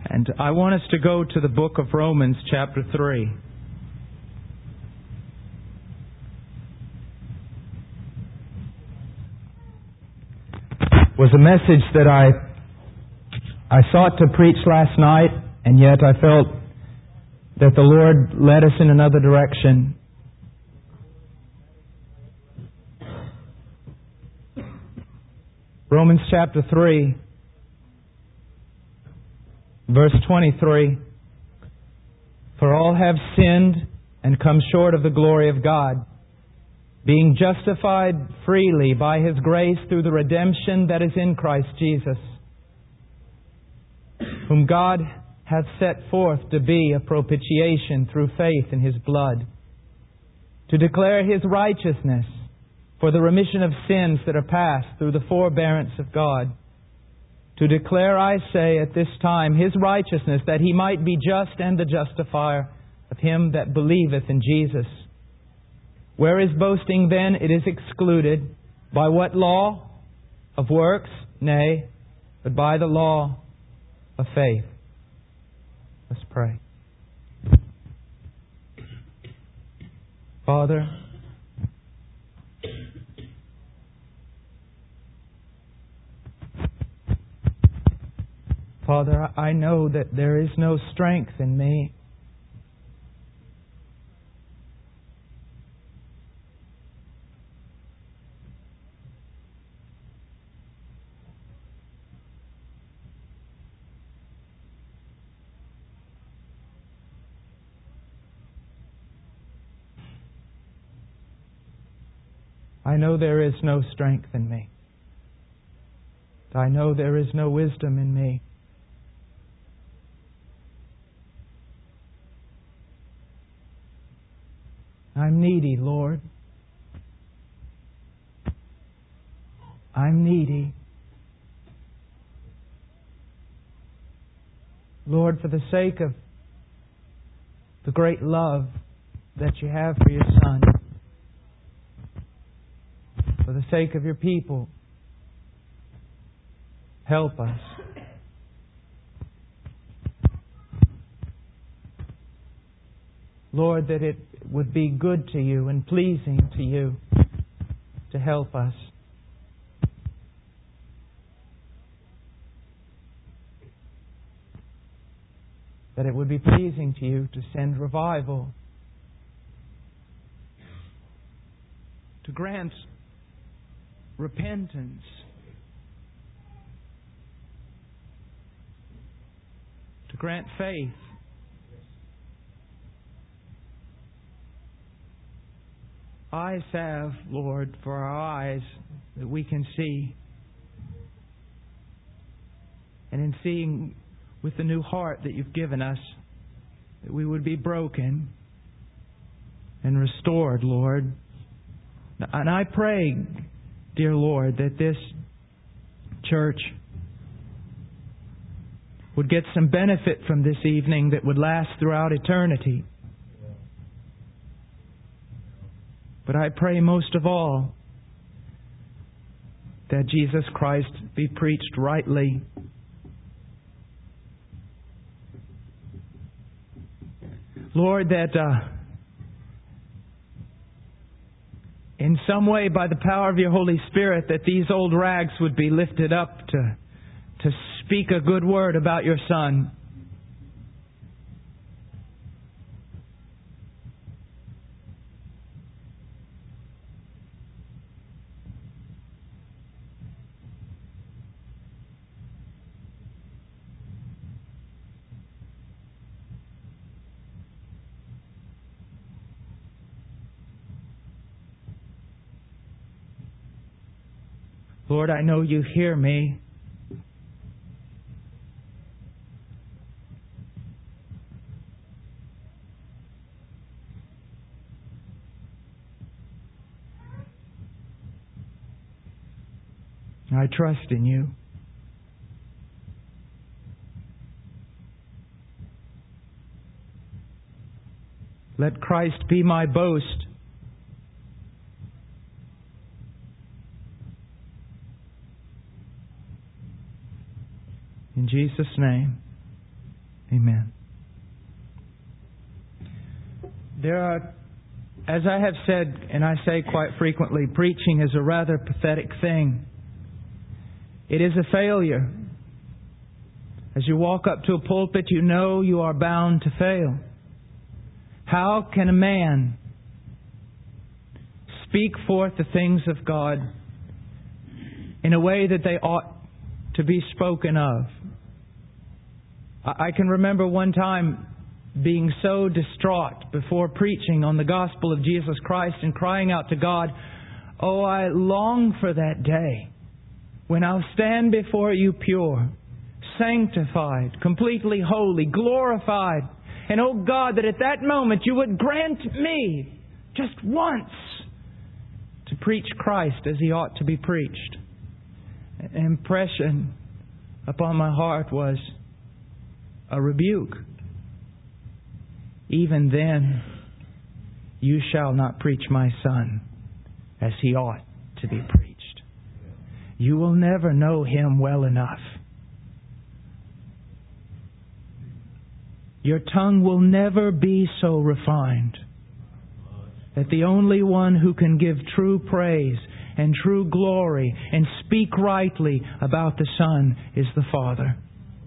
And I want us to go to the book of Romans chapter 3. It was a message that I sought to preach last night, and yet I felt that the Lord led us in another direction. Romans chapter 3, verse 23. For all have sinned and come short of the glory of God, being justified freely by His grace through the redemption that is in Christ Jesus, whom God hath set forth to be a propitiation through faith in His blood, to declare His righteousness for the remission of sins that are past through the forbearance of God, to declare, I say, at this time, His righteousness, that He might be just and the justifier of him that believeth in Jesus. Where is boasting then? It is excluded. By what law? Of works? Nay, but by the law of faith. Let's pray. Father, I know that there is no strength in me. I know there is no strength in me. I know there is no wisdom in me. I'm needy, Lord. I'm needy. Lord, for the sake of the great love that you have for your Son, for the sake of your people, help us. Lord, that it would be good to you and pleasing to you to help us. That it would be pleasing to you to send revival, to grant repentance, to grant faith, eyes have, Lord, for our eyes that we can see, and in seeing with the new heart that you've given us, that we would be broken and restored, Lord. And I pray, dear Lord, that this church would get some benefit from this evening that would last throughout eternity. But I pray most of all that Jesus Christ be preached rightly. Lord, that in some way, by the power of your Holy Spirit, that these old rags would be lifted up to speak a good word about your Son. Lord, I know you hear me. I trust in you. Let Christ be my boast. In Jesus' name. Amen. There are, as I have said, and I say quite frequently, preaching is a rather pathetic thing. It is a failure. As you walk up to a pulpit, you know you are bound to fail. How can a man speak forth the things of God in a way that they ought to be spoken of? I can remember one time being so distraught before preaching on the gospel of Jesus Christ and crying out to God, "Oh, I long for that day when I'll stand before You pure, sanctified, completely holy, glorified. And oh God, that at that moment You would grant me just once to preach Christ as He ought to be preached." An impression upon my heart was a rebuke. "Even then, you shall not preach my Son as He ought to be preached. You will never know Him well enough. Your tongue will never be so refined that the only one who can give true praise and true glory and speak rightly about the Son is the Father,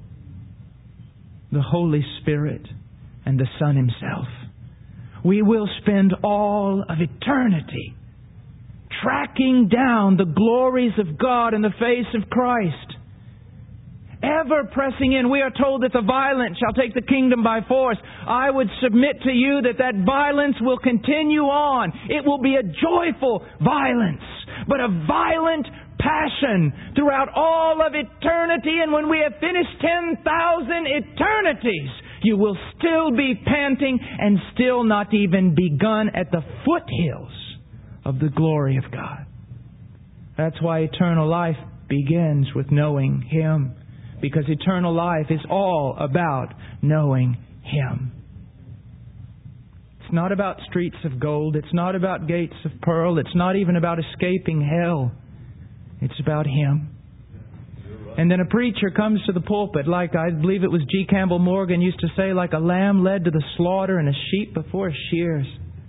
the Holy Spirit, and the Son Himself. We will spend all of eternity tracking down the glories of God in the face of Christ. Ever pressing in. We are told that the violent shall take the kingdom by force. I would submit to you that that violence will continue on. It will be a joyful violence, but a violent passion throughout all of eternity. And when we have finished 10,000 eternities, you will still be panting and still not even begun at the foothills of the glory of God. That's why eternal life begins with knowing Him. Because eternal life is all about knowing Him. It's not about streets of gold. It's not about gates of pearl. It's not even about escaping hell. It's about Him. And then a preacher comes to the pulpit, like I believe it was G. Campbell Morgan used to say, like a lamb led to the slaughter and a sheep before shears.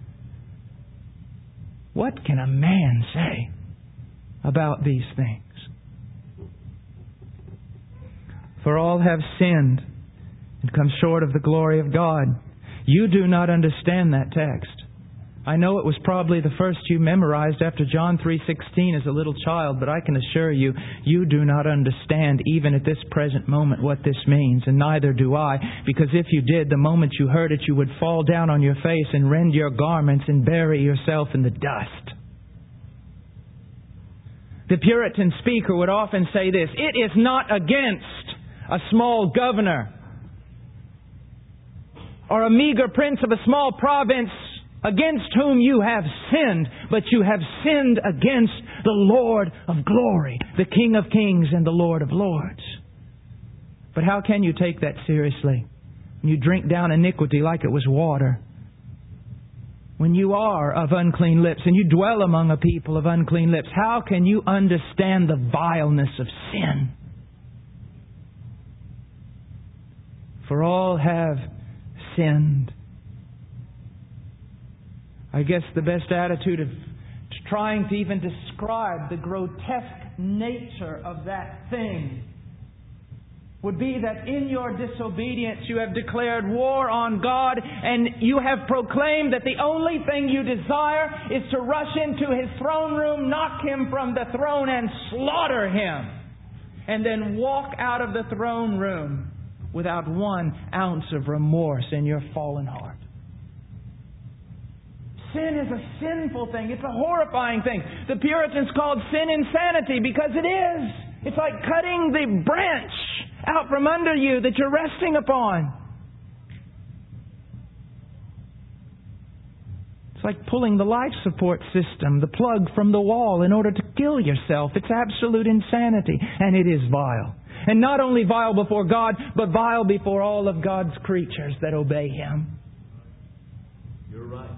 What can a man say about these things? For all have sinned and come short of the glory of God. You do not understand that text. I know it was probably the first you memorized after John 3:16 as a little child, but I can assure you, you do not understand even at this present moment what this means, and neither do I, because if you did, the moment you heard it, you would fall down on your face and rend your garments and bury yourself in the dust. The Puritan speaker would often say this: it is not against a small governor or a meager prince of a small province against whom you have sinned, but you have sinned against the Lord of glory, the King of kings and the Lord of lords. But how can you take that seriously when you drink down iniquity like it was water? When you are of unclean lips and you dwell among a people of unclean lips, how can you understand the vileness of sin? For all have sinned. I guess the best attitude of trying to even describe the grotesque nature of that thing would be that in your disobedience you have declared war on God, and you have proclaimed that the only thing you desire is to rush into His throne room, knock Him from the throne and slaughter Him, and then walk out of the throne room without 1 ounce of remorse in your fallen heart. Sin is a sinful thing. It's a horrifying thing. The Puritans called sin insanity because it is. It's like cutting the branch out from under you that you're resting upon. It's like pulling the life support system, the plug from the wall in order to kill yourself. It's absolute insanity. And it is vile. And not only vile before God, but vile before all of God's creatures that obey Him. You're right.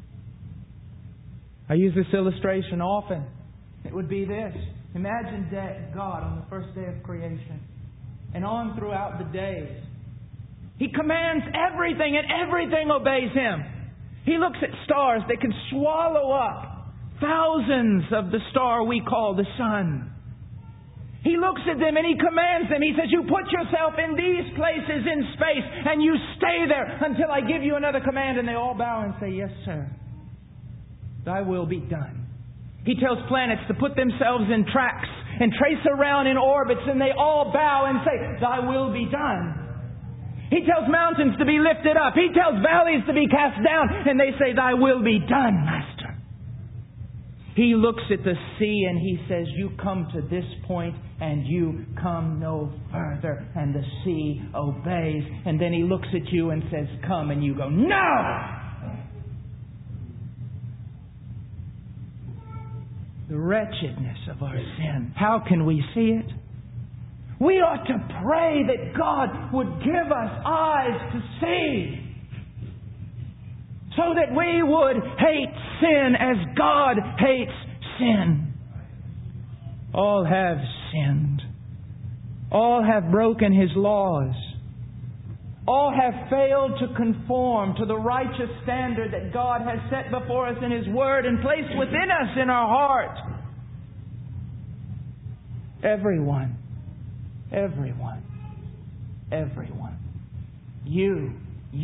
I use this illustration often. It would be this. Imagine God on the first day of creation. And on throughout the days, He commands everything and everything obeys Him. He looks at stars that can swallow up thousands of the star we call the sun. He looks at them and He commands them. He says, you put yourself in these places in space and you stay there until I give you another command. And they all bow and say, yes, sir. Thy will be done. He tells planets to put themselves in tracks and trace around in orbits, and they all bow and say, thy will be done. He tells mountains to be lifted up. He tells valleys to be cast down, and they say, thy will be done, Master. He looks at the sea and He says, you come to this point and you come no further. And the sea obeys. And then He looks at you and says, come, and you go, no! The wretchedness of our sin. How can we see it? We ought to pray that God would give us eyes to see, so that we would hate sin as God hates sin. All have sinned. All have broken His laws. All have failed to conform to the righteous standard that God has set before us in His Word and placed within us in our heart. Everyone. Everyone. Everyone. You.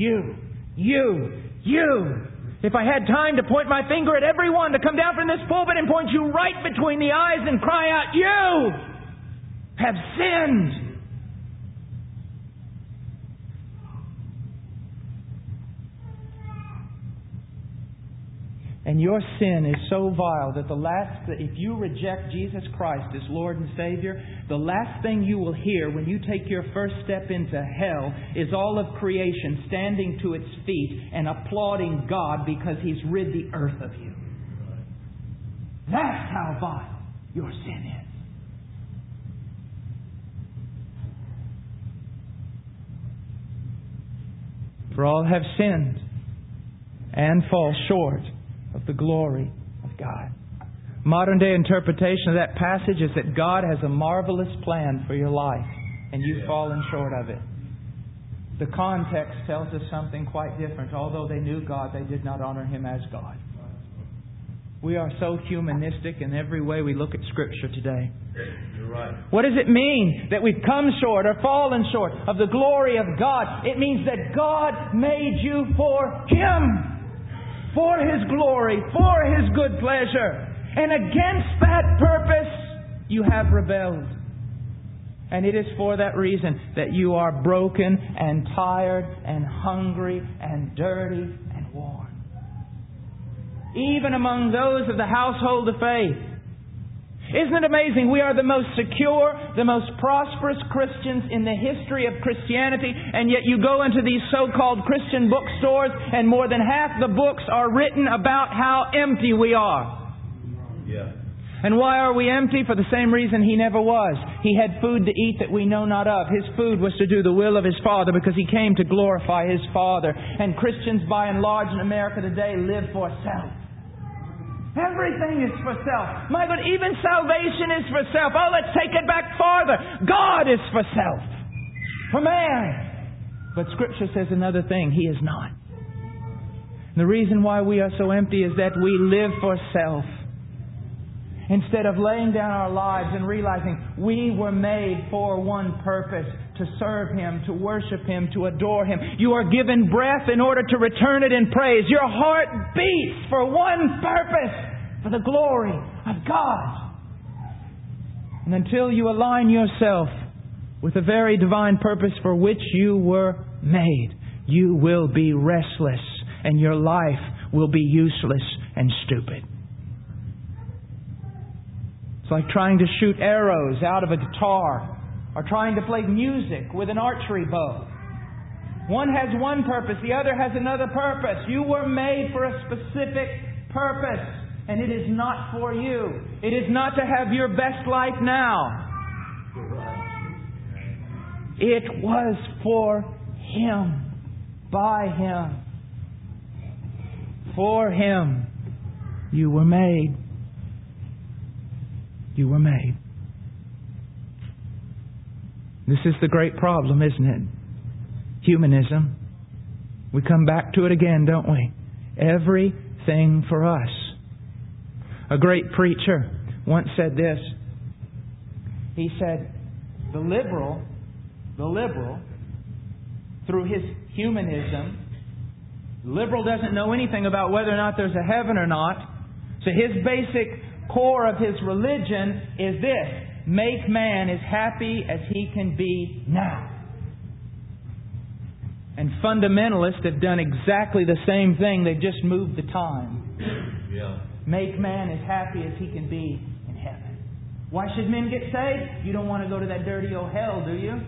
If I had time to point my finger at everyone, to come down from this pulpit and point you right between the eyes and cry out, you have sinned. And your sin is so vile that if you reject Jesus Christ as Lord and Savior, the last thing you will hear when you take your first step into hell is all of creation standing to its feet and applauding God because He's rid the earth of you. That's how vile your sin is. For all have sinned and fall short of the glory of God. Modern day interpretation of that passage is that God has a marvelous plan for your life and you've fallen short of it. The context tells us something quite different. Although they knew God, they did not honor Him as God. We are so humanistic in every way we look at Scripture today. You're right. What does it mean that we've come short or fallen short of the glory of God? It means that God made you for Him. For His glory, for His good pleasure. And against that purpose, you have rebelled. And it is for that reason that you are broken and tired and hungry and dirty and worn. Even among those of the household of faith. Isn't it amazing? We are the most secure, the most prosperous Christians in the history of Christianity, and yet you go into these so-called Christian bookstores and more than half the books are written about how empty we are. Yeah. And why are we empty? For the same reason He never was. He had food to eat that we know not of. His food was to do the will of His Father because He came to glorify His Father. And Christians by and large in America today live for self. Everything is for self. My God, even salvation is for self. Oh, let's take it back farther. God is for self. For man. But Scripture says another thing. He is not. And the reason why we are so empty is that we live for self. Instead of laying down our lives and realizing we were made for one purpose, to serve Him, to worship Him, to adore Him. You are given breath in order to return it in praise. Your heart beats for one purpose, for the glory of God. And until you align yourself with the very divine purpose for which you were made, you will be restless and your life will be useless and stupid. It's like trying to shoot arrows out of a guitar or trying to play music with an archery bow. One has one purpose, the other has another purpose. You were made for a specific purpose, and it is not for you. It is not to have your best life now. It was for Him, by Him, for Him. You were made. You were made. This is the great problem, isn't it? Humanism. We come back to it again, don't we? Everything for us. A great preacher once said this. He said, the liberal, through his humanism, the liberal doesn't know anything about whether or not there's a heaven or not. So his basic core of his religion is this: make man as happy as he can be now. And fundamentalists have done exactly the same thing. They've just moved the time. Yeah. Make man as happy as he can be in heaven. Why should men get saved? You don't want to go to that dirty old hell, do you?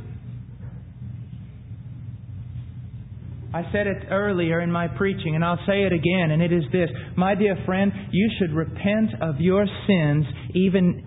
I said it earlier in my preaching, and I'll say it again, and it is this. My dear friend, you should repent of your sins even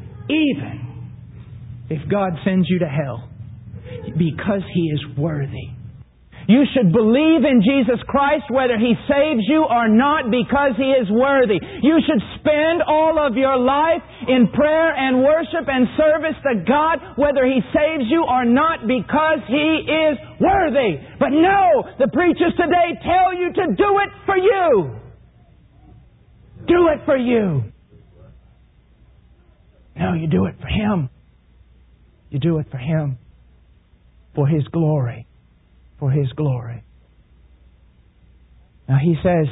if God sends you to hell, because He is worthy. You should believe in Jesus Christ whether He saves you or not, because He is worthy. You should spend all of your life in prayer and worship and service to God whether He saves you or not, because He is worthy. But no, the preachers today tell you to do it for you. Do it for you. No, you do it for Him. You do it for Him. For His glory. For His glory. Now He says,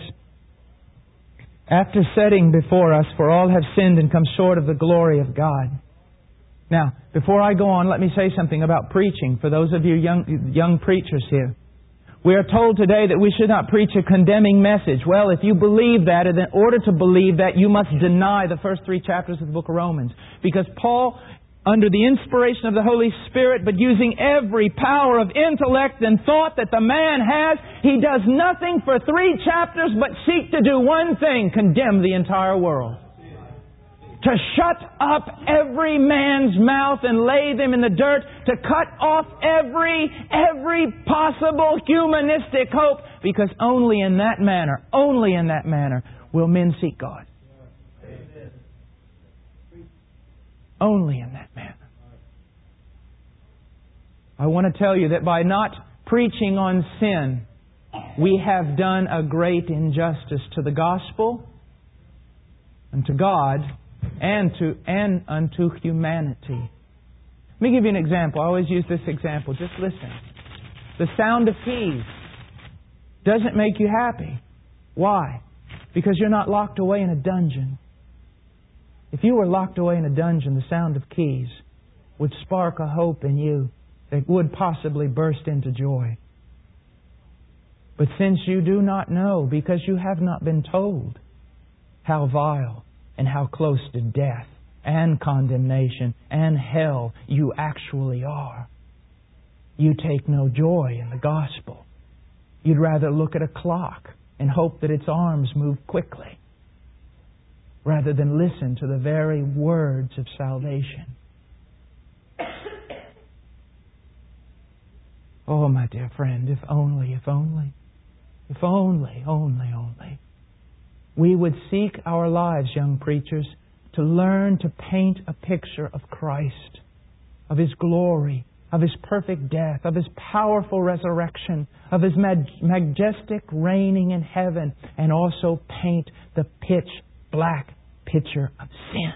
after setting before us, for all have sinned and come short of the glory of God. Now, before I go on, let me say something about preaching for those of you young preachers here. We are told today that we should not preach a condemning message. Well, if you believe that, and in order to believe that, you must deny the first 3 chapters of the book of Romans. Because Paul, under the inspiration of the Holy Spirit, but using every power of intellect and thought that the man has, he does nothing for 3 chapters but seek to do one thing: condemn the entire world. To shut up every man's mouth and lay them in the dirt, to cut off every possible humanistic hope, because only in that manner will men seek God. Only in that manner. I want to tell you that by not preaching on sin, we have done a great injustice to the gospel, and to God, and unto humanity. Let me give you an example. I always use this example. Just listen. The sound of keys doesn't make you happy. Why? Because you're not locked away in a dungeon. If you were locked away in a dungeon, the sound of keys would spark a hope in you that would possibly burst into joy. But since you do not know, because you have not been told how vile and how close to death and condemnation and hell you actually are, you take no joy in the gospel. You'd rather look at a clock and hope that its arms move quickly, rather than listen to the very words of salvation. Oh, my dear friend, if only we would seek our lives, young preachers, to learn to paint a picture of Christ, of His glory, of His perfect death, of His powerful resurrection, of His majestic reigning in heaven, and also paint the pitch black picture of sin.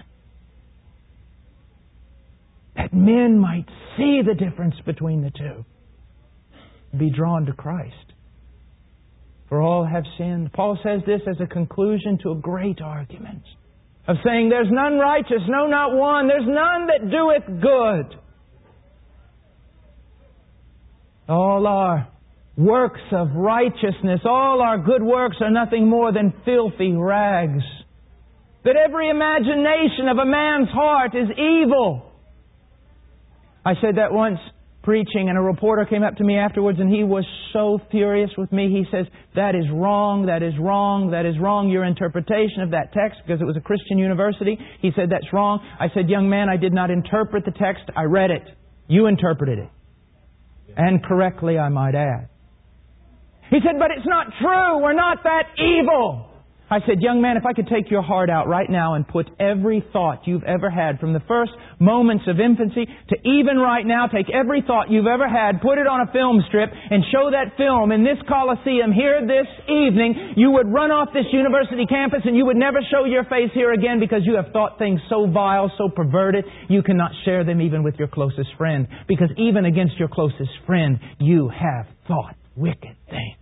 That men might see the difference between the two. Be drawn to Christ. For all have sinned. Paul says this as a conclusion to a great argument of saying, there's none righteous, no, not one. There's none that doeth good. All our works of righteousness, all our good works are nothing more than filthy rags. That every imagination of a man's heart is evil. I said that once preaching, and a reporter came up to me afterwards, and he was so furious with me. He says, that is wrong, that is wrong, that is wrong, your interpretation of that text, because it was a Christian university. He said, that's wrong. I said, young man, I did not interpret the text, I read it. You interpreted it. And correctly, I might add. He said, but it's not true. We're not that evil. I said, young man, if I could take your heart out right now and put every thought you've ever had from the first moments of infancy to even right now, take every thought you've ever had, put it on a film strip and show that film in this Coliseum here this evening, you would run off this university campus and you would never show your face here again because you have thought things so vile, so perverted, you cannot share them even with your closest friend. Because even against your closest friend, you have thought wicked things.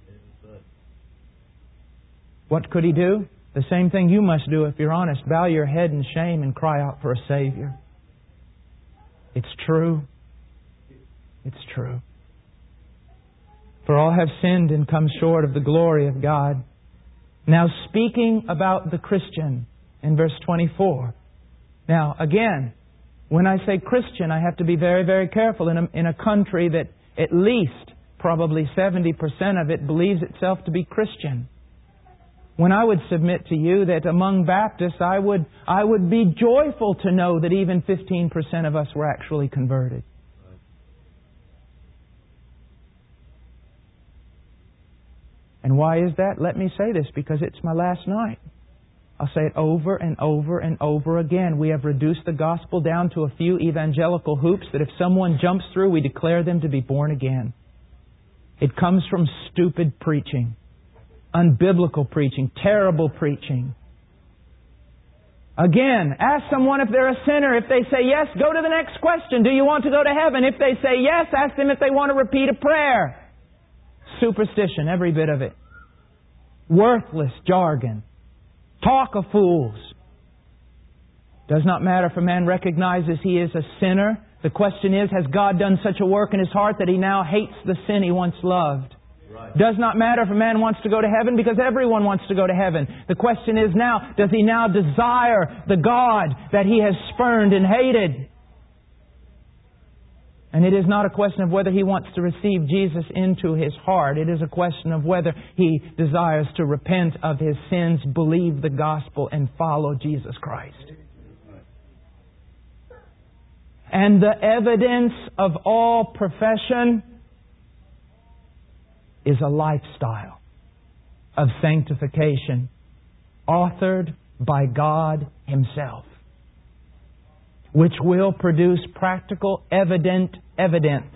What could he do? The same thing you must do if you're honest. Bow your head in shame and cry out for a Savior. It's true. It's true. For all have sinned and come short of the glory of God. Now speaking about the Christian in verse 24. Now again, when I say Christian, I have to be very, very careful in a country that at least probably 70% of it believes itself to be Christian. When I would submit to you that among Baptists, I would be joyful to know that even 15% of us were actually converted. And why is that? Let me say this, because it's my last night. I'll say it over and over and over again. We have reduced the gospel down to a few evangelical hoops that if someone jumps through, we declare them to be born again. It comes from stupid preaching. Unbiblical preaching, terrible preaching. Again, ask someone if they're a sinner. If they say yes, go to the next question. Do you want to go to heaven? If they say yes, ask them if they want to repeat a prayer. Superstition, every bit of it. Worthless jargon. Talk of fools. Does not matter if a man recognizes he is a sinner. The question is, has God done such a work in his heart that he now hates the sin he once loved? Does not matter if a man wants to go to heaven, because everyone wants to go to heaven. The question is now, does he now desire the God that he has spurned and hated? And it is not a question of whether he wants to receive Jesus into his heart. It is a question of whether he desires to repent of his sins, believe the gospel, and follow Jesus Christ. And the evidence of all profession is a lifestyle of sanctification authored by God Himself, which will produce practical, evident evidence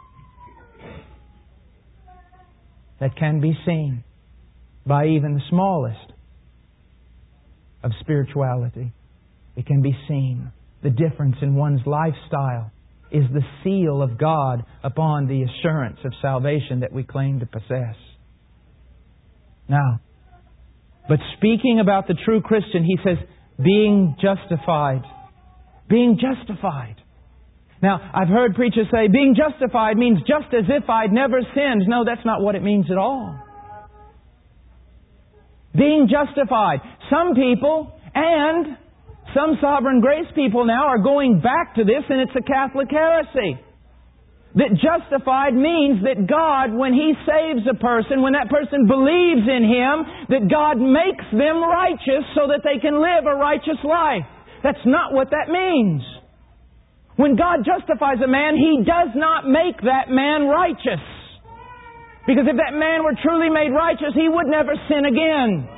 that can be seen by even the smallest of spirituality. It can be seen. The difference in one's lifestyle is the seal of God upon the assurance of salvation that we claim to possess. Now, but speaking about the true Christian, he says, being justified. Being justified. Now, I've heard preachers say, being justified means just as if I'd never sinned. No, that's not what it means at all. Being justified. Some people, and some sovereign grace people now are going back to this, and it's a Catholic heresy. That justified means that God, when He saves a person, when that person believes in Him, that God makes them righteous so that they can live a righteous life. That's not what that means. When God justifies a man, He does not make that man righteous. Because if that man were truly made righteous, he would never sin again.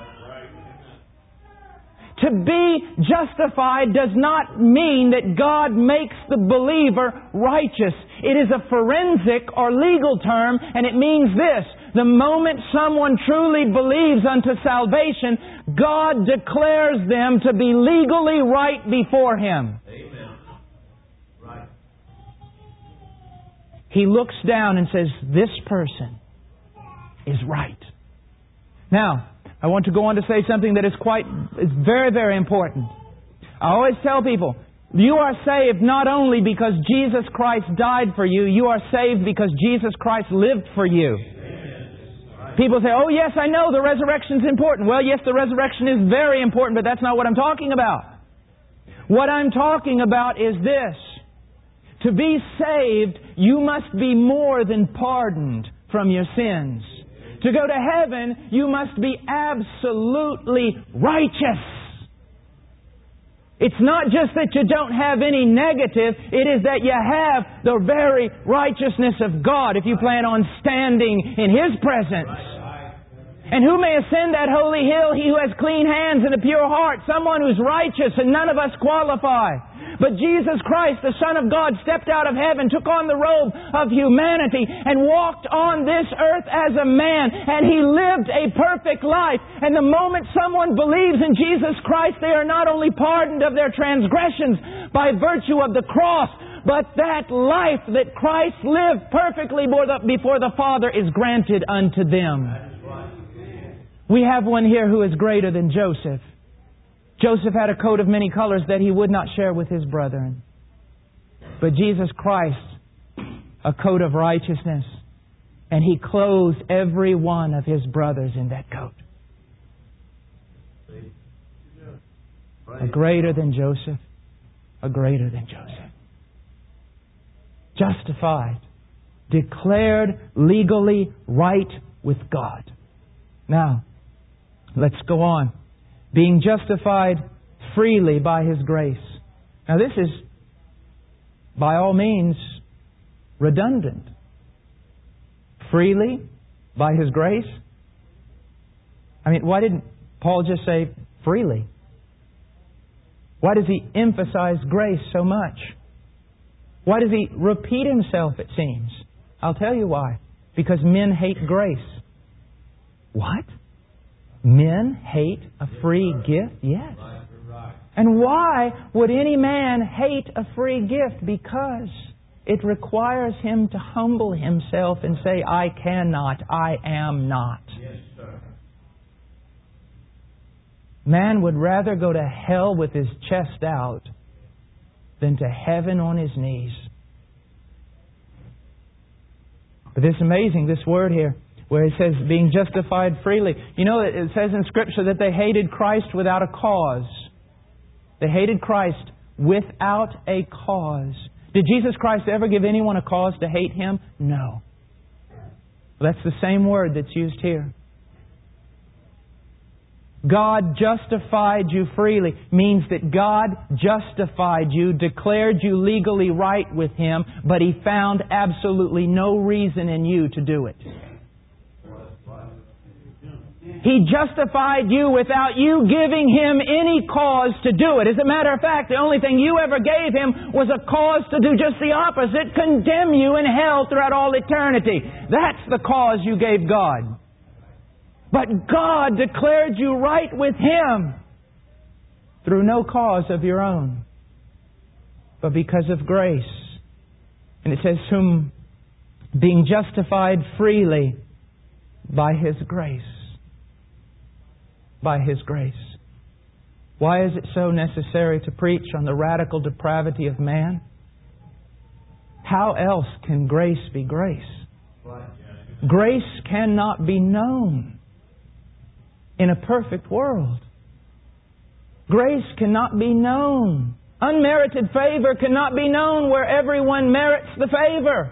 To be justified does not mean that God makes the believer righteous. It is a forensic or legal term, and it means this. The moment someone truly believes unto salvation, God declares them to be legally right before Him. Amen. Right. He looks down and says, this person is right. Now, I want to go on to say something that is very, very important. I always tell people, you are saved not only because Jesus Christ died for you, you are saved because Jesus Christ lived for you. People say, oh yes, I know the resurrection is important. Well, yes, the resurrection is very important, but that's not what I'm talking about. What I'm talking about is this. To be saved, you must be more than pardoned from your sins. To go to heaven, you must be absolutely righteous. It's not just that you don't have any negative, it is that you have the very righteousness of God if you plan on standing in His presence. And who may ascend that holy hill? He who has clean hands and a pure heart, someone who's righteous, and none of us qualify. But Jesus Christ, the Son of God, stepped out of heaven, took on the robe of humanity, and walked on this earth as a man, and He lived a perfect life. And the moment someone believes in Jesus Christ, they are not only pardoned of their transgressions by virtue of the cross, but that life that Christ lived perfectly before the Father is granted unto them. We have one here who is greater than Joseph. Joseph had a coat of many colors that he would not share with his brethren. But Jesus Christ, a coat of righteousness, and He clothes every one of His brothers in that coat. A greater than Joseph, a greater than Joseph. Justified, declared legally right with God. Now, let's go on. Being justified freely by His grace. Now this is, by all means, redundant. Freely by His grace? I mean, why didn't Paul just say freely? Why does he emphasize grace so much? Why does he repeat himself, it seems? I'll tell you why. Because men hate grace. What? Men hate a free gift? Yes. And why would any man hate a free gift? Because it requires him to humble himself and say, I cannot, I am not. Yes, sir. Man would rather go to hell with his chest out than to heaven on his knees. But it's amazing, this word here, where it says being justified freely. You know, it says in Scripture that they hated Christ without a cause. They hated Christ without a cause. Did Jesus Christ ever give anyone a cause to hate Him? No. That's the same word that's used here. God justified you freely means that God justified you, declared you legally right with Him, but He found absolutely no reason in you to do it. He justified you without you giving Him any cause to do it. As a matter of fact, the only thing you ever gave Him was a cause to do just the opposite, condemn you in hell throughout all eternity. That's the cause you gave God. But God declared you right with Him through no cause of your own, but because of grace. And it says, whom being justified freely by His grace. By His grace. Why is it so necessary to preach on the radical depravity of man? How else can grace be grace? Grace cannot be known in a perfect world. Grace cannot be known. Unmerited favor cannot be known where everyone merits the favor.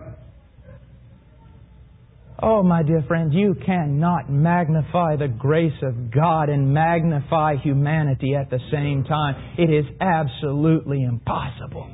Oh, my dear friend, you cannot magnify the grace of God and magnify humanity at the same time. It is absolutely impossible.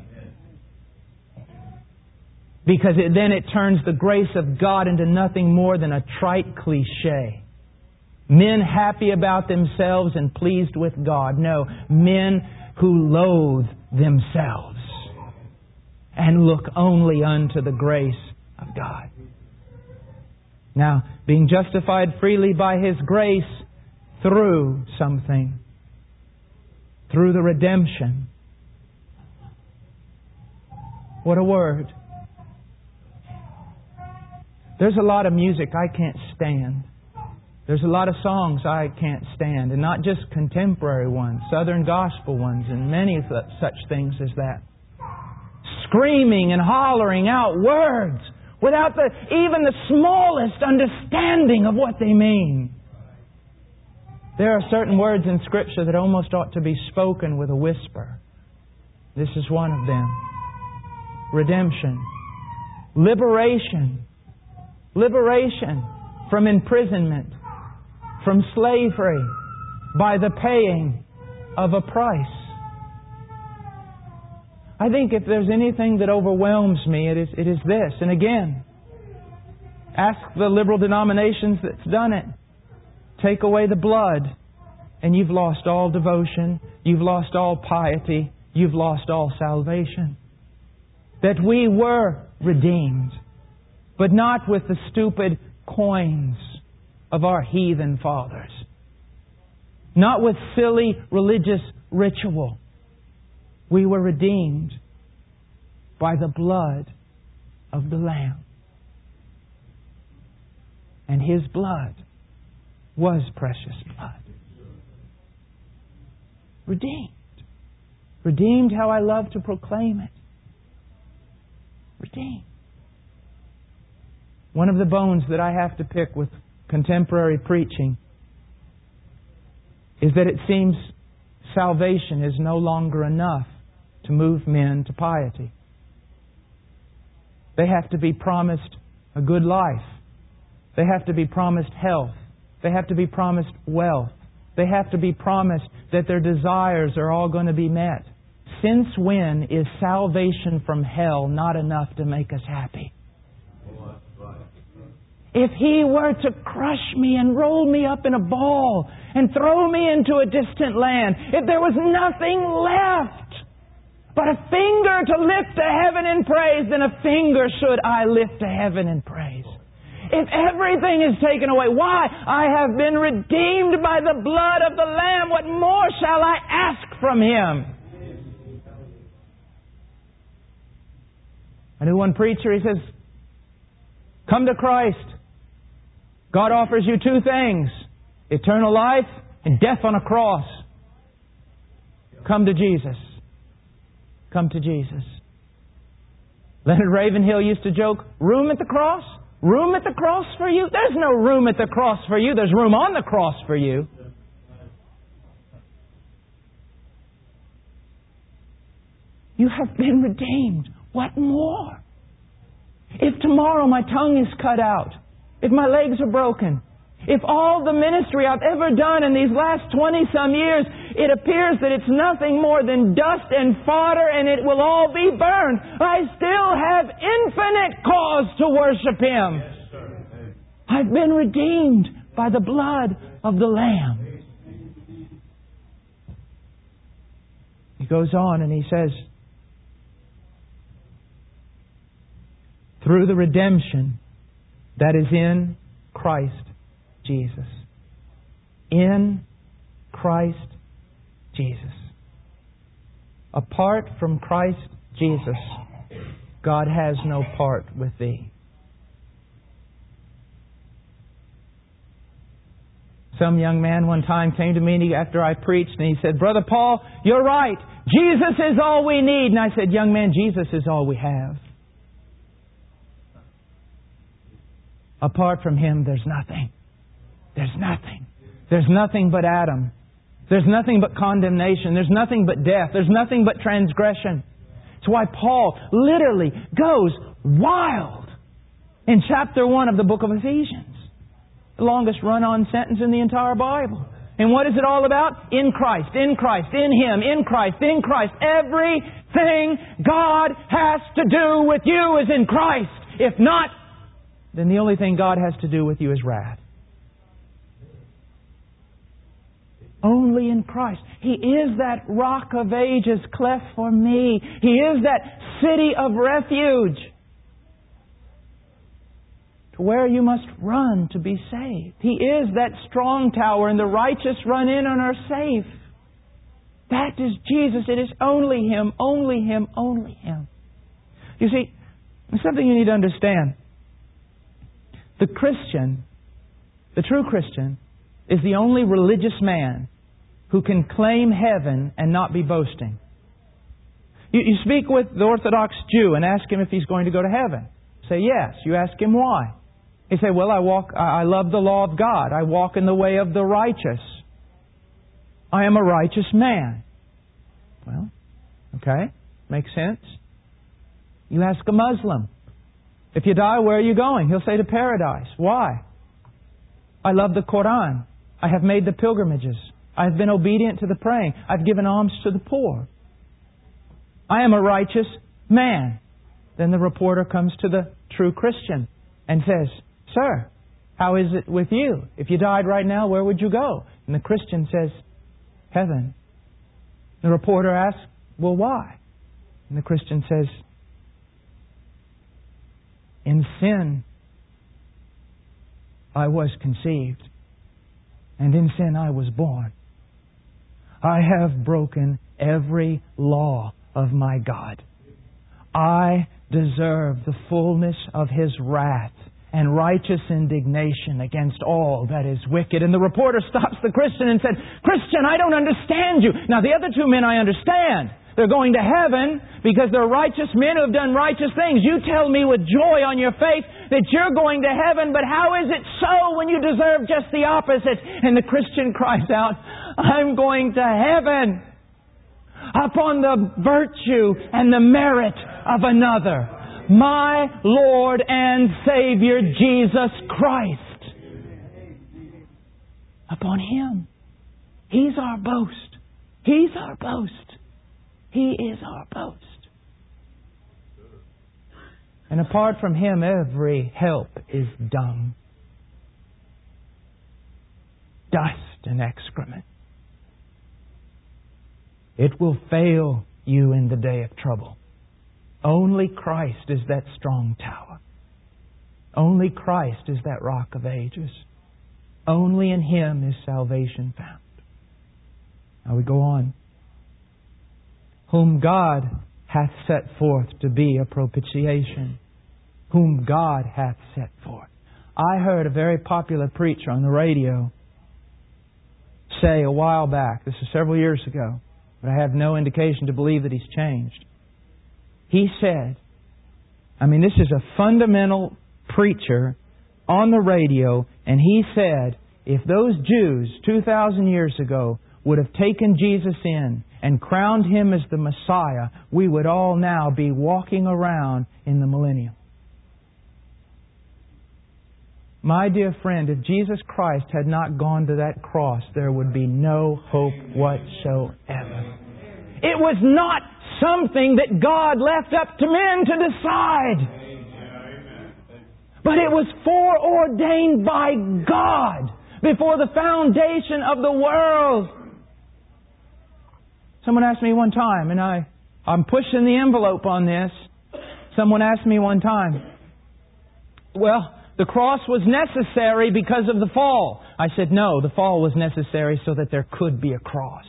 Because then it turns the grace of God into nothing more than a trite cliche. Men happy about themselves and pleased with God. No, men who loathe themselves and look only unto the grace of God. Now, being justified freely by His grace through something. Through the redemption. What a word. There's a lot of music I can't stand. There's a lot of songs I can't stand. And not just contemporary ones, Southern gospel ones, and many such things as that. Screaming and hollering out words without even the smallest understanding of what they mean. There are certain words in Scripture that almost ought to be spoken with a whisper. This is one of them. Redemption. Liberation. Liberation from imprisonment, from slavery, by the paying of a price. I think if there's anything that overwhelms me, it is this. And again, ask the liberal denominations that's done it. Take away the blood, and you've lost all devotion. You've lost all piety. You've lost all salvation. That we were redeemed, but not with the stupid coins of our heathen fathers. Not with silly religious ritual. We were redeemed by the blood of the Lamb. And His blood was precious blood. Redeemed. Redeemed, how I love to proclaim it. Redeemed. One of the bones that I have to pick with contemporary preaching is that it seems salvation is no longer enough to move men to piety. They have to be promised a good life. They have to be promised health. They have to be promised wealth. They have to be promised that their desires are all going to be met. Since when is salvation from hell not enough to make us happy? If He were to crush me and roll me up in a ball and throw me into a distant land, if there was nothing left but a finger to lift to heaven in praise, then a finger should I lift to heaven in praise. If everything is taken away, why? I have been redeemed by the blood of the Lamb. What more shall I ask from Him? I knew one preacher, he says, come to Christ. God offers you two things, eternal life and death on a cross. Come to Jesus. Come to Jesus. Leonard Ravenhill used to joke, room at the cross? Room at the cross for you? There's no room at the cross for you. There's room on the cross for you. You have been redeemed. What more? If tomorrow my tongue is cut out, if my legs are broken, if all the ministry I've ever done in these last 20-some years, it appears that it's nothing more than dust and fodder and it will all be burned, I still have infinite cause to worship Him. Yes, sir. I've been redeemed by the blood of the Lamb. He goes on and he says, through the redemption that is in Christ Jesus. In Christ Jesus. Apart from Christ Jesus, God has no part with thee. Some young man one time came to me after I preached and he said, Brother Paul, you're right. Jesus is all we need. And I said, young man, Jesus is all we have. Apart from Him, there's nothing. There's nothing. There's nothing but Adam. There's nothing but condemnation. There's nothing but death. There's nothing but transgression. That's why Paul literally goes wild in chapter 1 of the book of Ephesians. The longest run-on sentence in the entire Bible. And what is it all about? In Christ, in Christ, in Him, in Christ, in Christ. Everything God has to do with you is in Christ. If not, then the only thing God has to do with you is wrath. Only in Christ. He is that rock of ages cleft for me. He is that city of refuge to where you must run to be saved. He is that strong tower and the righteous run in and are safe. That is Jesus. It is only Him, only Him, only Him. You see, there's something you need to understand. The Christian, the true Christian, is the only religious man who can claim heaven and not be boasting. You speak with the Orthodox Jew and ask him if he's going to go to heaven. Say yes. You ask him why. He say, well, I love the law of God. I walk in the way of the righteous. I am a righteous man. Well, okay. Makes sense. You ask a Muslim, if you die, where are you going? He'll say to paradise. Why? I love the Quran. I have made the pilgrimages. I have been obedient to the praying. I've given alms to the poor. I am a righteous man. Then the reporter comes to the true Christian and says, Sir, How is it with you? If you died right now, where would you go? And the Christian says, heaven. The reporter asks, well, why? And the Christian says, in sin I was conceived, and in sin I was born. I have broken every law of my God. I deserve the fullness of His wrath and righteous indignation against all that is wicked. And the reporter stops the Christian and said, Christian, I don't understand you. Now the other two men I understand. They're going to heaven because they're righteous men who have done righteous things. You tell me with joy on your face that you're going to heaven, but how is it so when you deserve just the opposite? And the Christian cries out, I'm going to heaven upon the virtue and the merit of another, my Lord and Savior Jesus Christ. Upon Him. He's our boast. He's our boast. He is our boast. And apart from Him, every help is dung, dust and excrement. It will fail you in the day of trouble. Only Christ is that strong tower. Only Christ is that rock of ages. Only in Him is salvation found. Now we go on. Whom God hath set forth to be a propitiation. Whom God hath set forth. I heard a very popular preacher on the radio say a while back, this is several years ago, but I have no indication to believe that he's changed. He said, this is a fundamental preacher on the radio, and he said, if those Jews 2,000 years ago would have taken Jesus in and crowned Him as the Messiah, we would all now be walking around in the millennium. My dear friend, if Jesus Christ had not gone to that cross, there would be no hope whatsoever. It was not something that God left up to men to decide. But it was foreordained by God before the foundation of the world. Someone asked me one time, and I'm pushing the envelope on this. Someone asked me one time, well, the cross was necessary because of the fall. I said, no, the fall was necessary so that there could be a cross.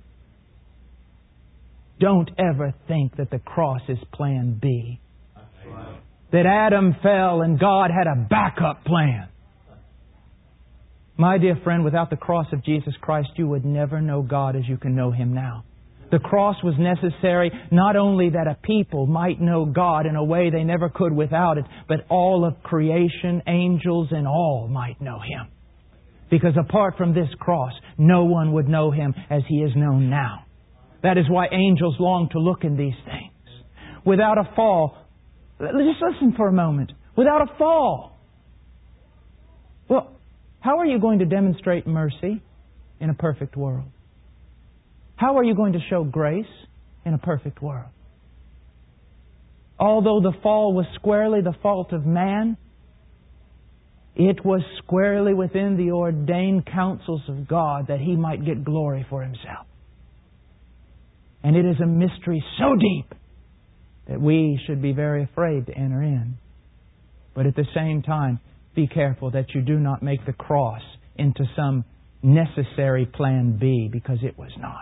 Don't ever think that the cross is plan B. That Adam fell and God had a backup plan. My dear friend, without the cross of Jesus Christ, you would never know God as you can know Him now. The cross was necessary not only that a people might know God in a way they never could without it, but all of creation, angels and all might know Him. Because apart from this cross, no one would know Him as He is known now. That is why angels long to look in these things. Without a fall, just listen for a moment. Without a fall, well, how are you going to demonstrate mercy in a perfect world? How are you going to show grace in a perfect world? Although the fall was squarely the fault of man, it was squarely within the ordained counsels of God that He might get glory for Himself. And it is a mystery so deep that we should be very afraid to enter in. But at the same time, be careful that you do not make the cross into some necessary plan B, because it was not.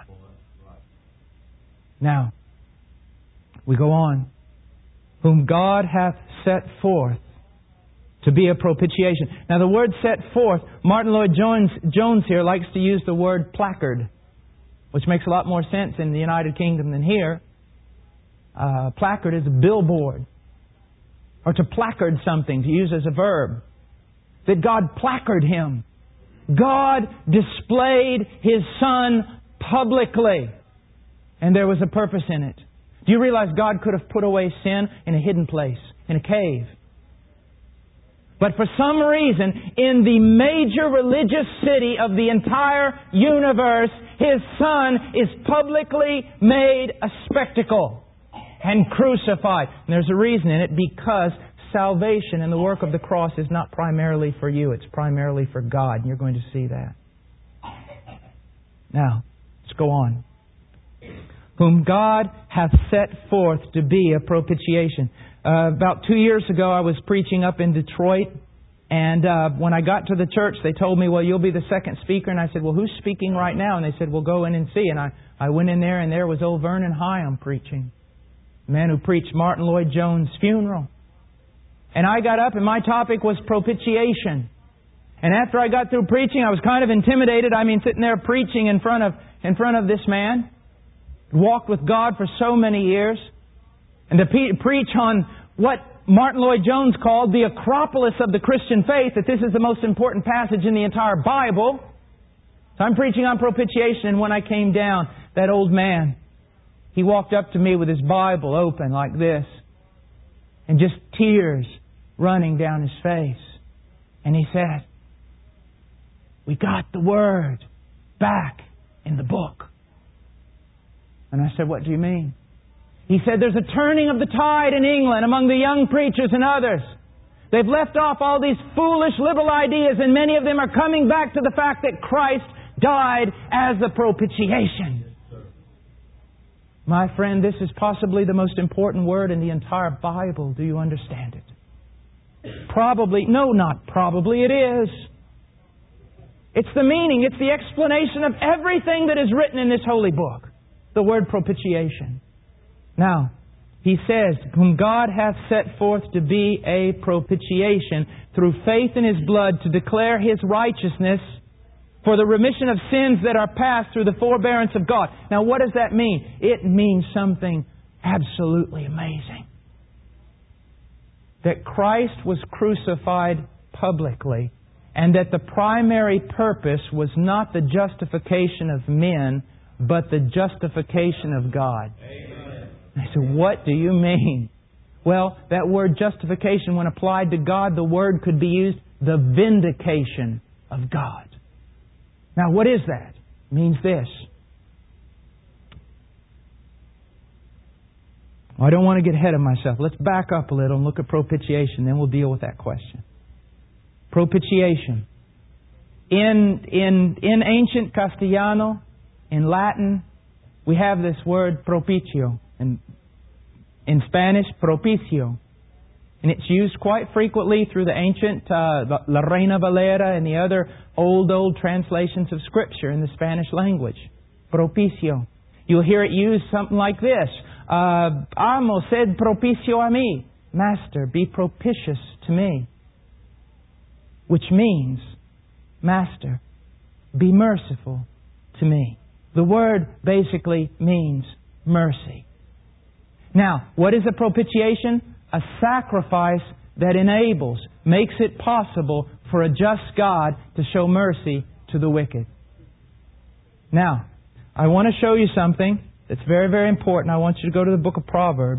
Now, we go on. Whom God hath set forth to be a propitiation. Now the word set forth, Martin Lloyd-Jones here likes to use the word placard, which makes a lot more sense in the United Kingdom than here. Placard is a billboard. Or to placard something, to use as a verb. That God placard Him. God displayed His Son publicly. And there was a purpose in it. Do you realize God could have put away sin in a hidden place, in a cave? But for some reason, in the major religious city of the entire universe, His Son is publicly made a spectacle and crucified. And there's a reason in it, because salvation and the work of the cross is not primarily for you. It's primarily for God. And you're going to see that. Now, let's go on. Whom God hath set forth to be a propitiation. About 2 years ago, I was preaching up in Detroit. And when I got to the church, they told me, well, you'll be the second speaker. And I said, well, who's speaking right now? And they said, well, go in and see. And I went in there, and there was old Vernon Hyam preaching. The man who preached Martin Lloyd-Jones' funeral. And I got up, and my topic was propitiation. And after I got through preaching, I was kind of intimidated. I mean, sitting there preaching in front of this man. Walked with God for so many years. And to preach on what Martin Lloyd-Jones called the Acropolis of the Christian faith, that this is the most important passage in the entire Bible. So I'm preaching on propitiation, and when I came down, that old man, he walked up to me with his Bible open like this, and just tears running down his face. And he said, we got the Word back in the book. And I said, what do you mean? He said, there's a turning of the tide in England among the young preachers and others. They've left off all these foolish liberal ideas, and many of them are coming back to the fact that Christ died as the propitiation. My friend, this is possibly the most important word in the entire Bible. Do you understand it? Probably. No, not probably. It is. It's the meaning. It's the explanation of everything that is written in this holy book. The word propitiation. Now, he says, whom God hath set forth to be a propitiation through faith in His blood to declare His righteousness for the remission of sins that are past through the forbearance of God. Now, what does that mean? It means something absolutely amazing. That Christ was crucified publicly, and that the primary purpose was not the justification of men, but the justification of God. Amen. I said, what do you mean? Well, that word justification, when applied to God, the word could be used, the vindication of God. Now, what is that? It means this. I don't want to get ahead of myself. Let's back up a little and look at propitiation, then we'll deal with that question. Propitiation. In ancient Castellano, in Latin, we have this word propicio. And in Spanish, propicio. And it's used quite frequently through the ancient La Reina Valera and the other old translations of Scripture in the Spanish language. Propicio. You'll hear it used something like this. Amo, sed propicio a mí. Master, be propitious to me. Which means, Master, be merciful to me. The word basically means mercy. Now, what is a propitiation? A sacrifice that enables, makes it possible for a just God to show mercy to the wicked. Now, I want to show you something that's very, very important. I want you to go to the book of Proverbs.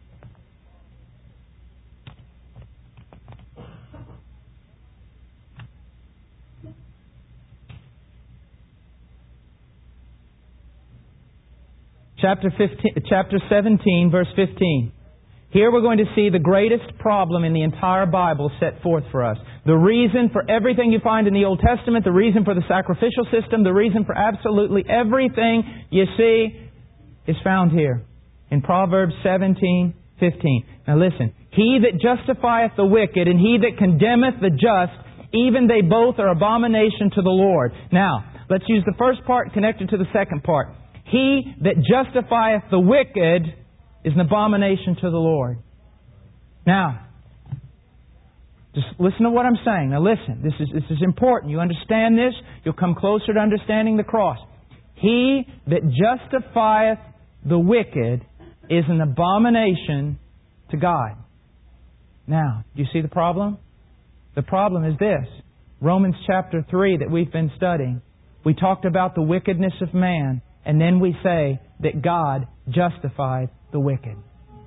Chapter 17, verse 15. Here we're going to see the greatest problem in the entire Bible set forth for us. The reason for everything you find in the Old Testament, the reason for the sacrificial system, the reason for absolutely everything you see is found here in Proverbs 17:15. Now listen. He that justifieth the wicked and he that condemneth the just, even they both are abomination to the Lord. Now, let's use the first part connected to the second part. He that justifieth the wicked is an abomination to the Lord. Now, just listen to what I'm saying. Now listen, this is important. You understand this, you'll come closer to understanding the cross. He that justifieth the wicked is an abomination to God. Now, do you see the problem? The problem is this. Romans chapter 3 that we've been studying. We talked about the wickedness of man. And then we say that God justified the wicked.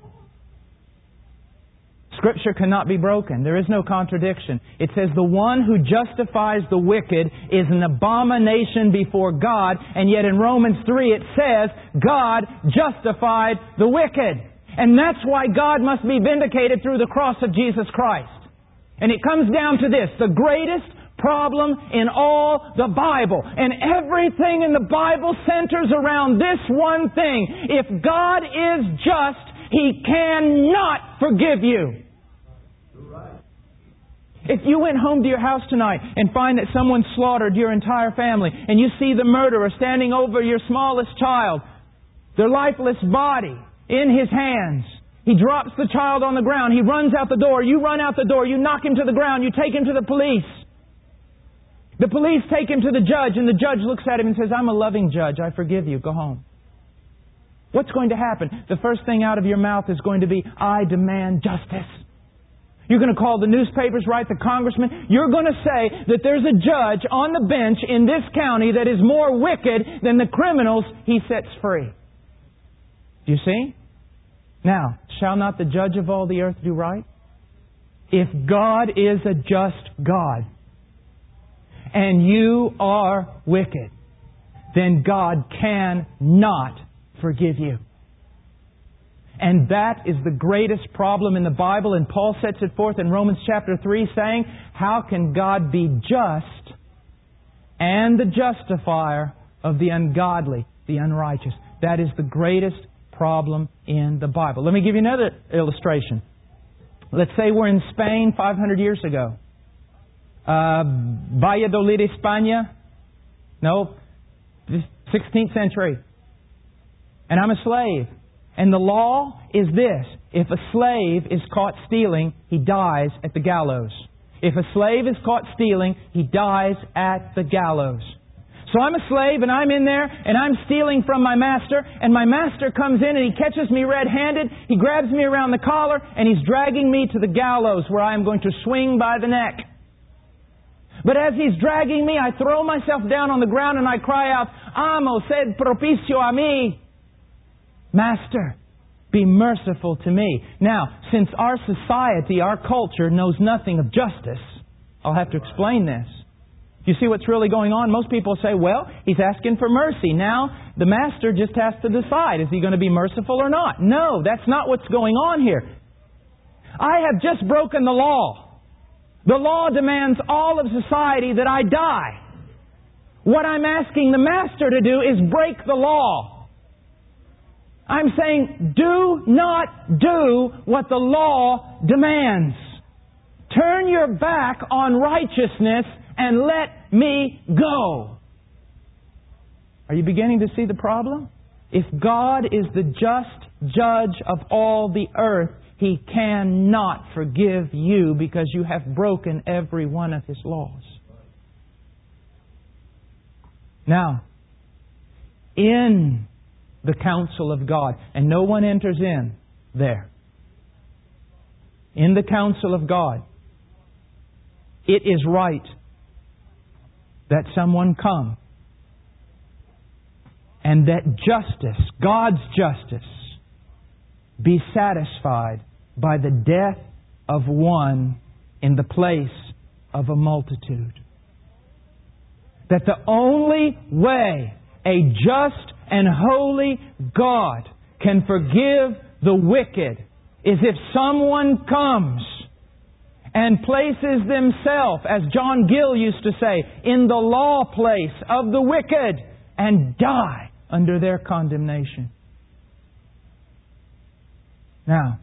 Scripture cannot be broken. There is no contradiction. It says the one who justifies the wicked is an abomination before God. And yet in Romans 3 it says God justified the wicked. And that's why God must be vindicated through the cross of Jesus Christ. And it comes down to this, the greatest problem in all the Bible. And everything in the Bible centers around this one thing. If God is just, He cannot forgive you. If you went home to your house tonight and find that someone slaughtered your entire family, and you see the murderer standing over your smallest child, their lifeless body in his hands, he drops the child on the ground, he runs out the door, you run out the door, you knock him to the ground, you take him to the police. The police take him to the judge, and the judge looks at him and says, I'm a loving judge, I forgive you, go home. What's going to happen? The first thing out of your mouth is going to be, I demand justice. You're going to call the newspapers, write the congressman. You're going to say that there's a judge on the bench in this county that is more wicked than the criminals He sets free. Do you see? Now, shall not the judge of all the earth do right? If God is a just God, and you are wicked, then God cannot forgive you. And that is the greatest problem in the Bible. And Paul sets it forth in Romans chapter 3 saying, how can God be just and the justifier of the ungodly, the unrighteous? That is the greatest problem in the Bible. Let me give you another illustration. Let's say we're in Spain 500 years ago. Valladolid, España. No, 16th century. And I'm a slave. And the law is this. If a slave is caught stealing, he dies at the gallows. If a slave is caught stealing, he dies at the gallows. So I'm a slave and I'm in there and I'm stealing from my master, and my master comes in and he catches me red-handed. He grabs me around the collar and he's dragging me to the gallows where I am going to swing by the neck. But as he's dragging me, I throw myself down on the ground and I cry out, Amo, sed propicio a mí. Master, be merciful to me. Now, since our society, our culture knows nothing of justice, I'll have to explain this. You see what's really going on? Most people say, well, he's asking for mercy. Now, the master just has to decide, is he going to be merciful or not? No, that's not what's going on here. I have just broken the law. The law demands all of society that I die. What I'm asking the master to do is break the law. I'm saying, do not do what the law demands. Turn your back on righteousness and let me go. Are you beginning to see the problem? If God is the just judge of all the earth, He cannot forgive you because you have broken every one of His laws. Now, in the counsel of God, and no one enters in there. In the counsel of God, it is right that someone come and that justice, God's justice, be satisfied by the death of one in the place of a multitude. That the only way a just and holy God can forgive the wicked is if someone comes and places themselves, as John Gill used to say, in the law place of the wicked and die under their condemnation. Now,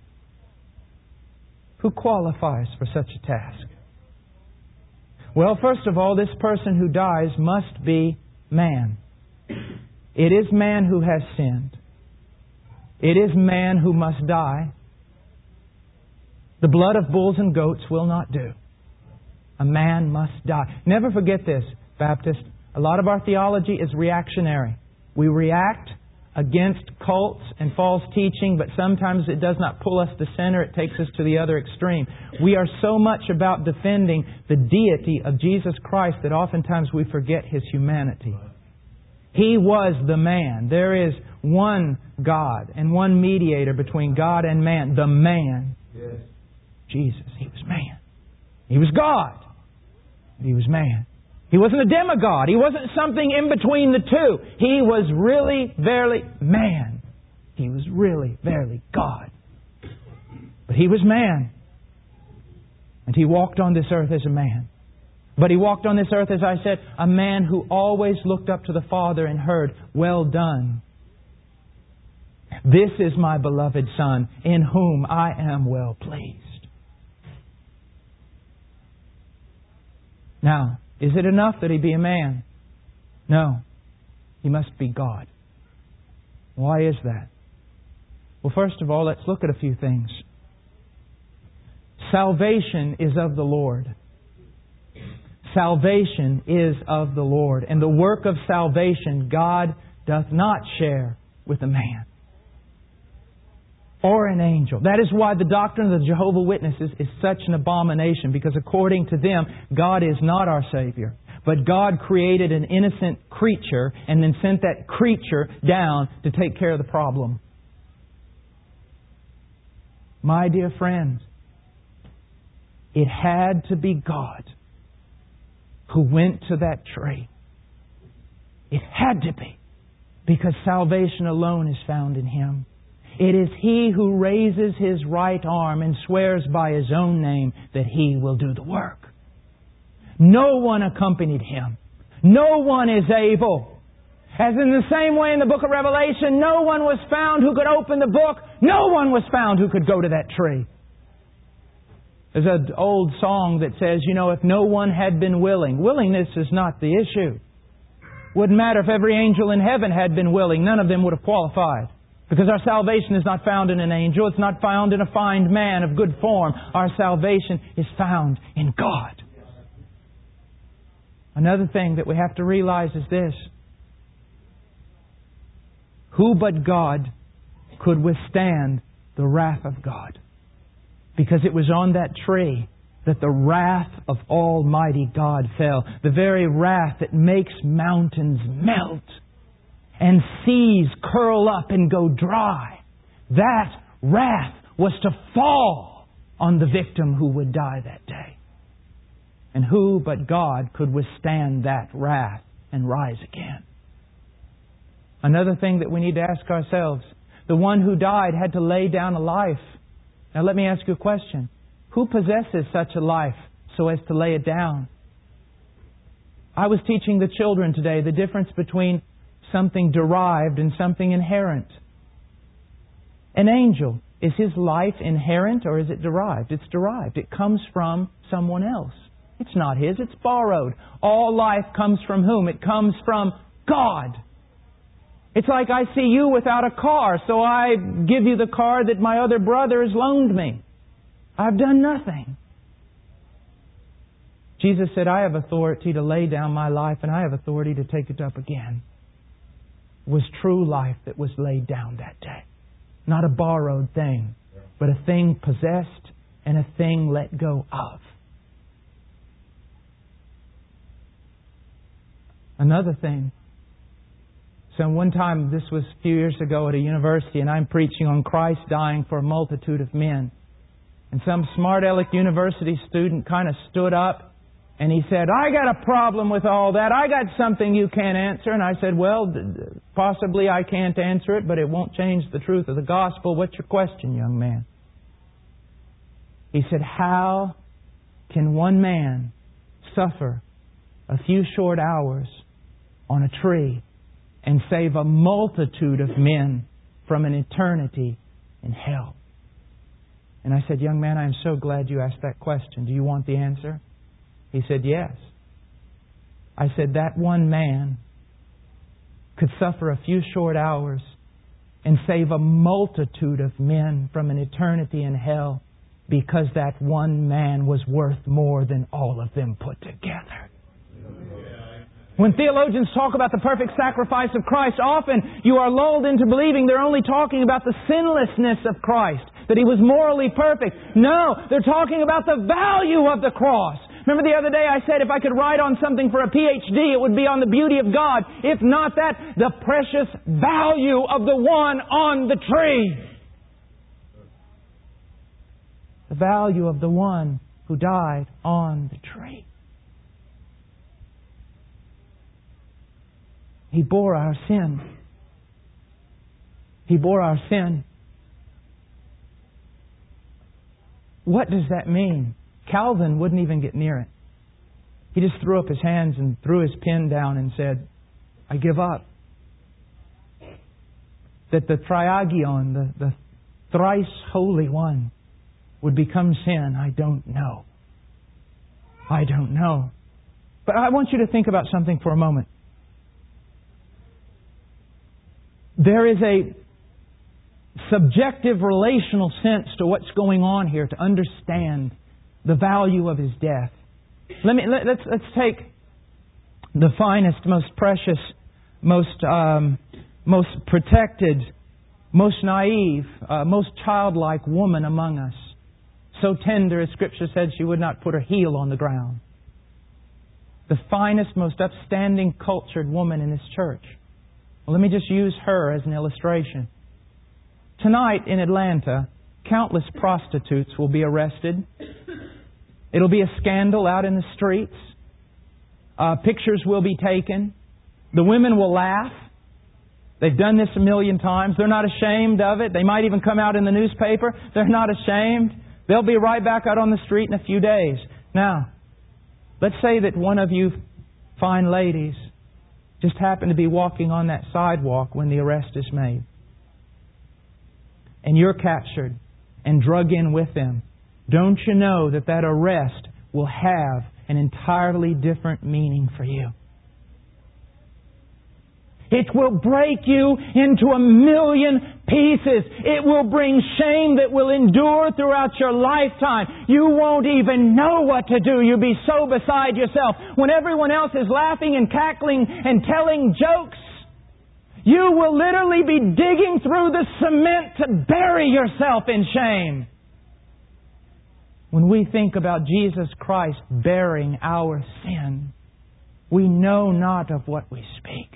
who qualifies for such a task? Well, first of all, this person who dies must be man. It is man who has sinned. It is man who must die. The blood of bulls and goats will not do. A man must die. Never forget this, Baptist. A lot of our theology is reactionary. We react against cults and false teaching, but sometimes it does not pull us to center. It takes us to the other extreme. We are so much about defending the deity of Jesus Christ that oftentimes we forget His humanity. He was the man. There is one God and one mediator between God and man. The man. Yes. Jesus. He was man. He was God. He was man. He wasn't a demigod. He wasn't something in between the two. He was really, verily man. He was really, verily God. But He was man. And He walked on this earth as a man. But He walked on this earth, as I said, a man who always looked up to the Father and heard, "Well done. This is my beloved Son, in whom I am well pleased." Now, is it enough that He be a man? No. He must be God. Why is that? Well, first of all, let's look at a few things. Salvation is of the Lord. Salvation is of the Lord. And the work of salvation God doth not share with a man or an angel. That is why the doctrine of the Jehovah's Witnesses is such an abomination, because according to them, God is not our Savior. But God created an innocent creature and then sent that creature down to take care of the problem. My dear friends, it had to be God who went to that tree. It had to be, because salvation alone is found in Him. It is He who raises His right arm and swears by His own name that He will do the work. No one accompanied Him. No one is able. As in the same way in the book of Revelation, no one was found who could open the book. No one was found who could go to that tree. There's an old song that says, if no one had been willing, willingness is not the issue. Wouldn't matter if every angel in heaven had been willing. None of them would have qualified. Because our salvation is not found in an angel. It's not found in a fine man of good form. Our salvation is found in God. Another thing that we have to realize is this. Who but God could withstand the wrath of God? Because it was on that tree that the wrath of Almighty God fell. The very wrath that makes mountains melt and seas curl up and go dry. That wrath was to fall on the victim who would die that day. And who but God could withstand that wrath and rise again? Another thing that we need to ask ourselves, the one who died had to lay down a life. Now let me ask you a question. Who possesses such a life so as to lay it down? I was teaching the children today the difference between something derived and something inherent. An angel, is his life inherent or is it derived? It's derived. It comes from someone else. It's not his, it's borrowed. All life comes from whom? It comes from God. It's like I see you without a car, so I give you the car that my other brother has loaned me. I've done nothing. Jesus said, I have authority to lay down my life and I have authority to take it up again. It was true life that was laid down that day. Not a borrowed thing, but a thing possessed and a thing let go of. Another thing. So one time, this was a few years ago at a university, and I'm preaching on Christ dying for a multitude of men. And some smart aleck university student kind of stood up and he said, I got a problem with all that. I got something you can't answer. And I said, well, possibly I can't answer it, but it won't change the truth of the gospel. What's your question, young man? He said, how can one man suffer a few short hours on a tree and save a multitude of men from an eternity in hell? And I said, young man, I am so glad you asked that question. Do you want the answer? He said, yes. I said, that one man could suffer a few short hours and save a multitude of men from an eternity in hell because that one man was worth more than all of them put together. When theologians talk about the perfect sacrifice of Christ, often you are lulled into believing they're only talking about the sinlessness of Christ, that He was morally perfect. No, they're talking about the value of the cross. Remember the other day I said if I could write on something for a PhD, it would be on the beauty of God. If not that, the precious value of the one on the tree. The value of the one who died on the tree. He bore our sin. He bore our sin. What does that mean? Calvin wouldn't even get near it. He just threw up his hands and threw his pen down and said, I give up. That the Triagion, the thrice holy one, would become sin, I don't know. I don't know. But I want you to think about something for a moment. There is a subjective relational sense to what's going on here to understand the value of His death. Let's take the finest, most precious, most protected, most naive, most childlike woman among us. So tender, as Scripture said, she would not put her heel on the ground. The finest, most upstanding, cultured woman in this church. Well, let me just use her as an illustration. Tonight in Atlanta, countless prostitutes will be arrested. It'll be a scandal out in the streets. Pictures will be taken. The women will laugh. They've done this a million times. They're not ashamed of it. They might even come out in the newspaper. They're not ashamed. They'll be right back out on the street in a few days. Now, let's say that one of you fine ladies just happened to be walking on that sidewalk when the arrest is made. And you're captured and drug in with them. Don't you know that that arrest will have an entirely different meaning for you? It will break you into a million pieces. It will bring shame that will endure throughout your lifetime. You won't even know what to do. You'll be so beside yourself. When everyone else is laughing and cackling and telling jokes, you will literally be digging through the cement to bury yourself in shame. When we think about Jesus Christ bearing our sin, we know not of what we speak.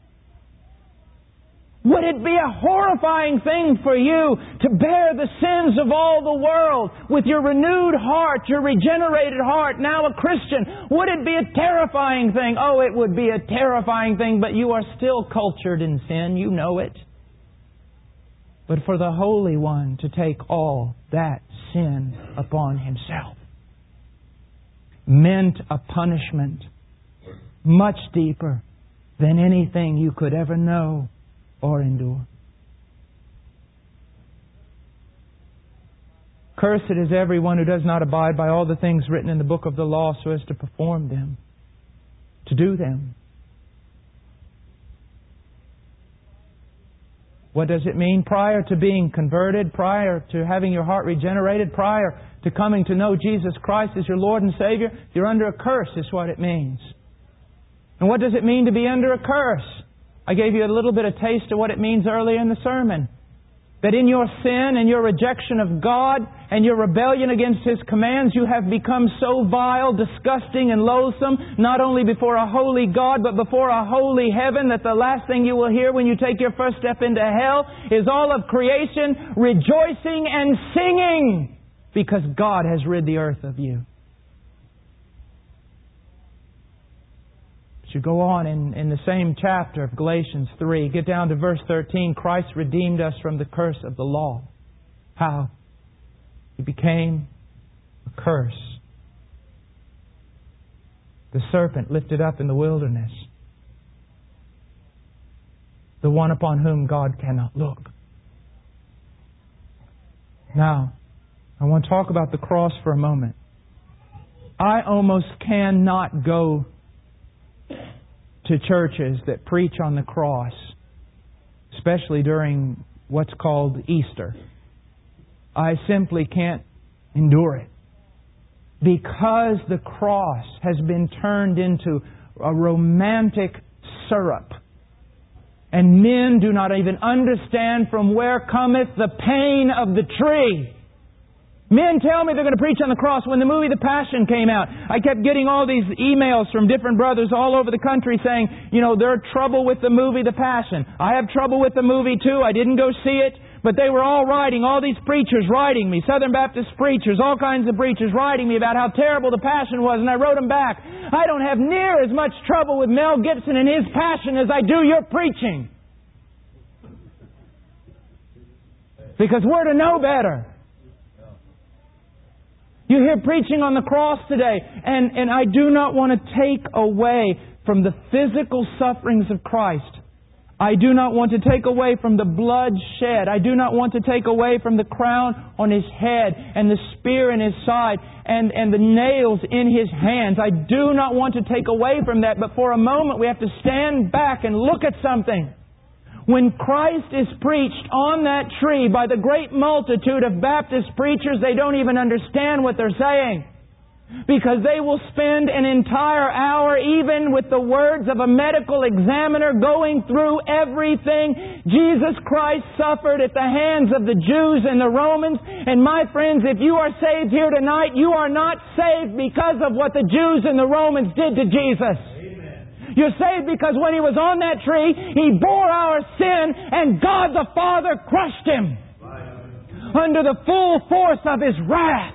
Would it be a horrifying thing for you to bear the sins of all the world with your renewed heart, your regenerated heart, now a Christian? Would it be a terrifying thing? Oh, it would be a terrifying thing, but you are still cultured in sin. You know it. But for the Holy One to take all that sin upon Himself meant a punishment much deeper than anything you could ever know or endure. Cursed is everyone who does not abide by all the things written in the book of the law so as to perform them, to do them. What does it mean? Prior to being converted, prior to having your heart regenerated, prior to coming to know Jesus Christ as your Lord and Savior, you're under a curse is what it means. And what does it mean to be under a curse? I gave you a little bit of taste of what it means earlier in the sermon. That in your sin and your rejection of God and your rebellion against His commands, you have become so vile, disgusting and loathsome, not only before a holy God, but before a holy heaven, that the last thing you will hear when you take your first step into hell is all of creation rejoicing and singing because God has rid the earth of you. You go on in the same chapter of Galatians 3. Get down to verse 13. Christ redeemed us from the curse of the law. How? He became a curse. The serpent lifted up in the wilderness. The one upon whom God cannot look. Now, I want to talk about the cross for a moment. I almost cannot go to churches that preach on the cross, especially during what's called Easter. I simply can't endure it. Because the cross has been turned into a romantic syrup. And men do not even understand from where cometh the pain of the tree. Men tell me they're going to preach on the cross. When the movie The Passion came out, I kept getting all these emails from different brothers all over the country saying, they're trouble with the movie The Passion. I have trouble with the movie too. I didn't go see it. But they were all these preachers writing me, Southern Baptist preachers, all kinds of preachers writing me about how terrible The Passion was. And I wrote them back, I don't have near as much trouble with Mel Gibson and his passion as I do your preaching. Because we're to know better. You hear preaching on the cross today, and I do not want to take away from the physical sufferings of Christ. I do not want to take away from the blood shed. I do not want to take away from the crown on His head and the spear in His side and the nails in His hands. I do not want to take away from that, but for a moment we have to stand back and look at something. When Christ is preached on that tree by the great multitude of Baptist preachers, they don't even understand what they're saying. Because they will spend an entire hour, even with the words of a medical examiner, going through everything Jesus Christ suffered at the hands of the Jews and the Romans. And my friends, if you are saved here tonight, you are not saved because of what the Jews and the Romans did to Jesus. Amen. You're saved because when He was on that tree, He bore our sin, and God the Father crushed Him under the full force of His wrath.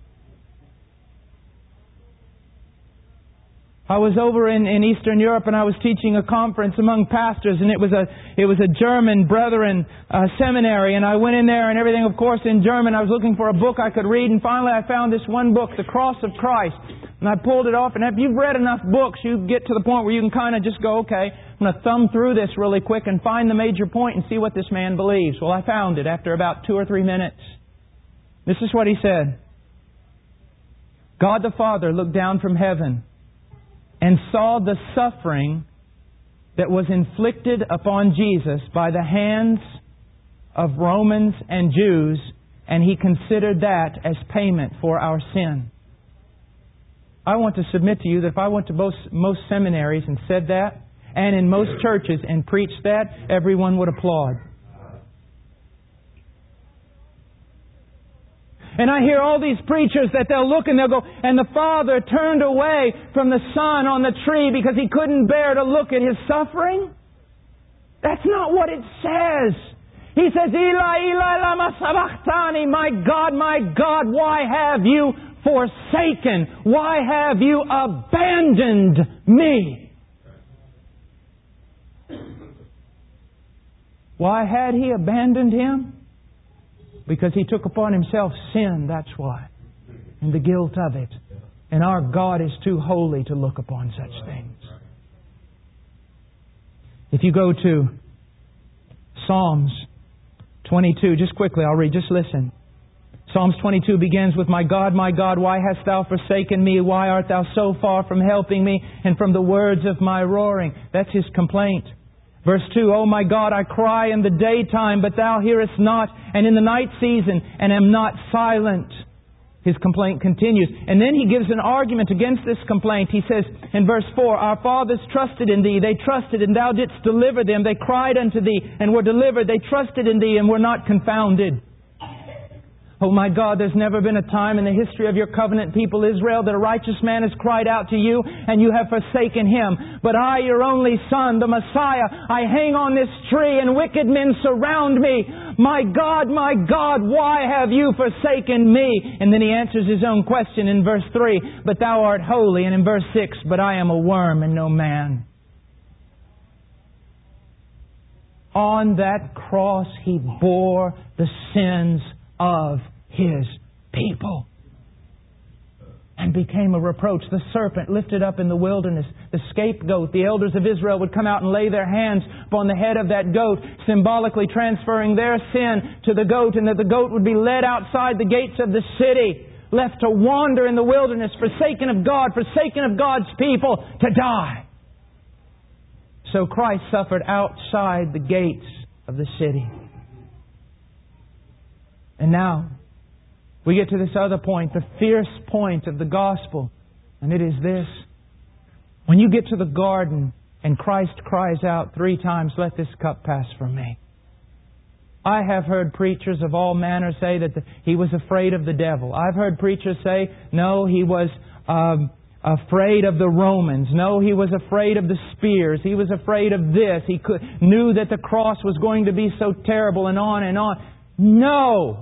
I was over in Eastern Europe, and I was teaching a conference among pastors, and it was a German brethren seminary, and I went in there and everything, of course, in German. I was looking for a book I could read, and finally I found this one book, The Cross of Christ. And I pulled it off, and if you've read enough books, you get to the point where you can kind of just go, okay, I'm going to thumb through this really quick and find the major point and see what this man believes. Well, I found it after about 2 or 3 minutes. This is what he said. God the Father looked down from heaven and saw the suffering that was inflicted upon Jesus by the hands of Romans and Jews, and He considered that as payment for our sin. I want to submit to you that if I went to most seminaries and said that, and in most churches and preached that, everyone would applaud. And I hear all these preachers that they'll look and they'll go, and the Father turned away from the Son on the tree because He couldn't bear to look at His suffering. That's not what it says. He says, Eli, Eli, lama sabachthani, my God, why have you forsaken? Why have you abandoned me? Why had He abandoned Him? Because He took upon Himself sin, that's why. And the guilt of it. And our God is too holy to look upon such things. If you go to Psalms 22, just quickly, I'll read, just listen. Psalms 22 begins with, my God, why hast Thou forsaken me? Why art Thou so far from helping me and from the words of my roaring? That's his complaint. Verse 2, O my God, I cry in the daytime, but Thou hearest not, and in the night season, and am not silent. His complaint continues. And then he gives an argument against this complaint. He says in verse 4, our fathers trusted in Thee. They trusted, and Thou didst deliver them. They cried unto Thee, and were delivered. They trusted in Thee, and were not confounded. Oh my God, there's never been a time in the history of your covenant people Israel that a righteous man has cried out to You and You have forsaken him. But I, Your only Son, the Messiah, I hang on this tree and wicked men surround me. My God, why have You forsaken me? And then he answers his own question in verse 3, but Thou art holy. And in verse 6, but I am a worm and no man. On that cross He bore the sins of His people and became a reproach. The serpent lifted up in the wilderness, the scapegoat. The elders of Israel would come out and lay their hands upon the head of that goat, symbolically transferring their sin to the goat, and that the goat would be led outside the gates of the city, left to wander in the wilderness, forsaken of God, forsaken of God's people, to die. So Christ suffered outside the gates of the city. And now, we get to this other point, the fierce point of the gospel. And it is this. When you get to the garden and Christ cries out 3 times, let this cup pass from me. I have heard preachers of all manner say that He was afraid of the devil. I've heard preachers say, no, He was afraid of the Romans. No, He was afraid of the spears. He was afraid of this. He knew that the cross was going to be so terrible, and on and on. No!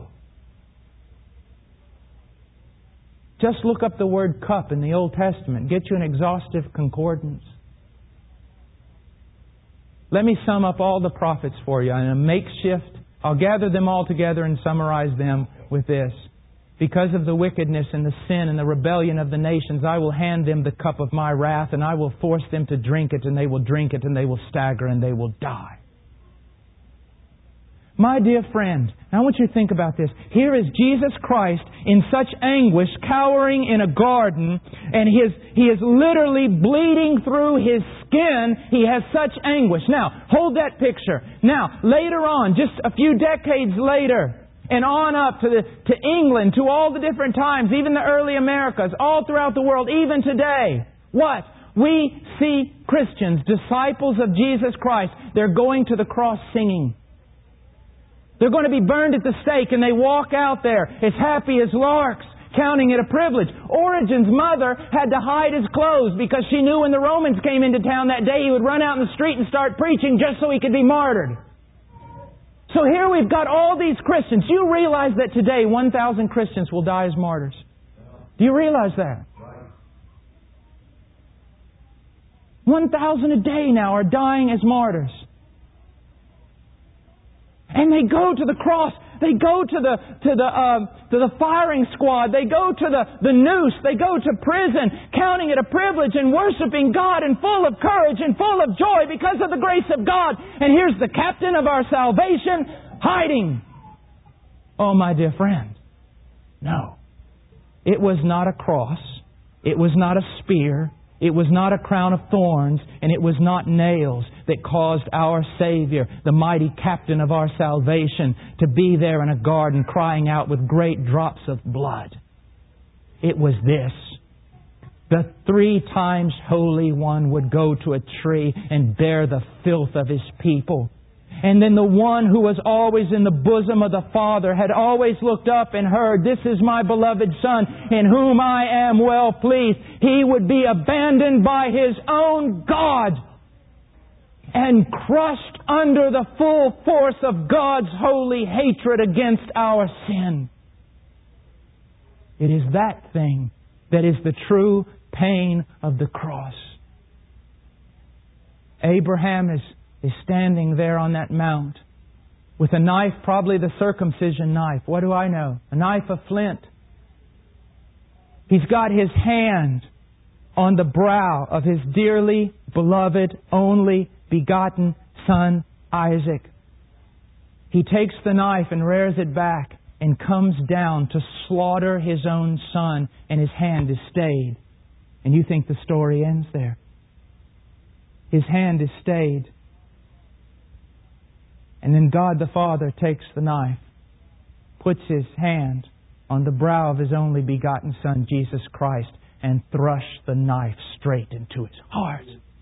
Just look up the word cup in the Old Testament. Get you an exhaustive concordance. Let me sum up all the prophets for you in a makeshift I'll gather them all together and summarize them with this. Because of the wickedness and the sin and the rebellion of the nations, I will hand them the cup of my wrath, and I will force them to drink it, and they will drink it, and they will stagger, and they will die. My dear friend, I want you to think about this. Here is Jesus Christ in such anguish, cowering in a garden, and He is literally bleeding through His skin. He has such anguish. Now, hold that picture. Now, later on, just a few decades later, and on up to England, to all the different times, even the early Americas, all throughout the world, even today, what? We see Christians, disciples of Jesus Christ, they're going to the cross singing. They're going to be burned at the stake, and they walk out there as happy as larks, counting it a privilege. Origen's mother had to hide his clothes because she knew when the Romans came into town that day, he would run out in the street and start preaching just so he could be martyred. So here we've got all these Christians. Do you realize that today 1,000 Christians will die as martyrs? Do you realize that? 1,000 a day now are dying as martyrs. And they go to the cross. They go to the firing squad. They go to the noose. They go to prison, counting it a privilege and worshiping God and full of courage and full of joy because of the grace of God. And here's the captain of our salvation hiding. Oh, my dear friend. No. It was not a cross. It was not a spear. It was not a crown of thorns, and it was not nails that caused our Savior, the mighty captain of our salvation, to be there in a garden crying out with great drops of blood. It was this. The 3 times Holy One would go to a tree and bear the filth of His people. And then the one who was always in the bosom of the Father had always looked up and heard, "This is my beloved Son, in whom I am well pleased." He would be abandoned by His own God and crushed under the full force of God's holy hatred against our sin. It is that thing that is the true pain of the cross. Abraham is standing there on that mount with a knife, probably the circumcision knife. What do I know? A knife of flint. He's got his hand on the brow of his dearly beloved, only begotten son, Isaac. He takes the knife and rears it back and comes down to slaughter his own son, and his hand is stayed. And you think the story ends there. His hand is stayed. And then God the Father takes the knife, puts His hand on the brow of His only begotten Son, Jesus Christ, and thrusts the knife straight into His heart.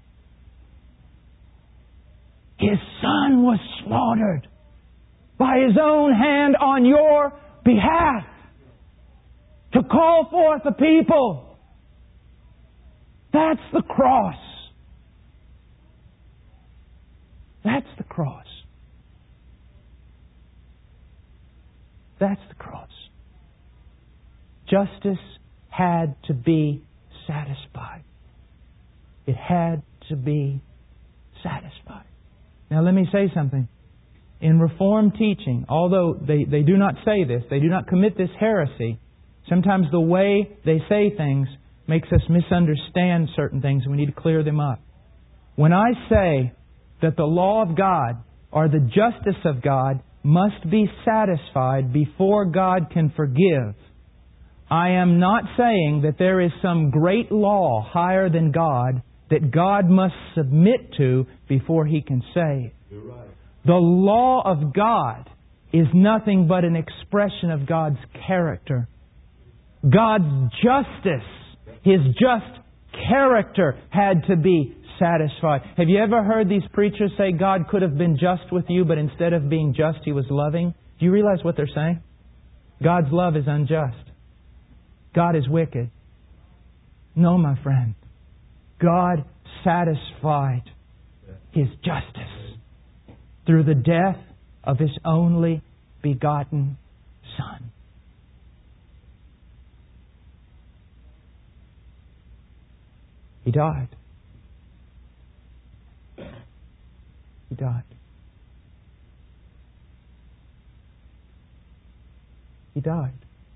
His Son was slaughtered by His own hand on your behalf to call forth a people. That's the cross. That's the cross. That's the cross. Justice had to be satisfied. It had to be satisfied. Now let me say something. In Reformed teaching, although they do not say this, they do not commit this heresy, sometimes the way they say things makes us misunderstand certain things, and we need to clear them up. When I say that the law of God or the justice of God must be satisfied before God can forgive, I am not saying that there is some great law higher than God that God must submit to before He can save. You're right. The law of God is nothing but an expression of God's character. God's justice, His just character had to be satisfied. Have you ever heard these preachers say God could have been just with you, but instead of being just, He was loving? Do you realize what they're saying? God's love is unjust. God is wicked. No, my friend. God satisfied His justice through the death of His only begotten Son. He died. He died. He died.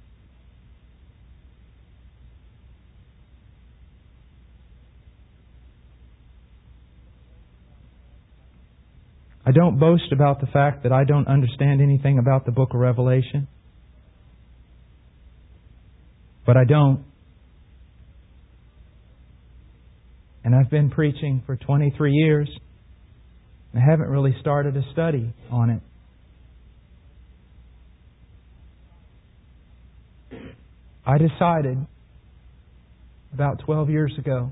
I don't boast about the fact that I don't understand anything about the book of Revelation. But I don't. And I've been preaching for 23 years. I haven't really started a study on it. I decided about 12 years ago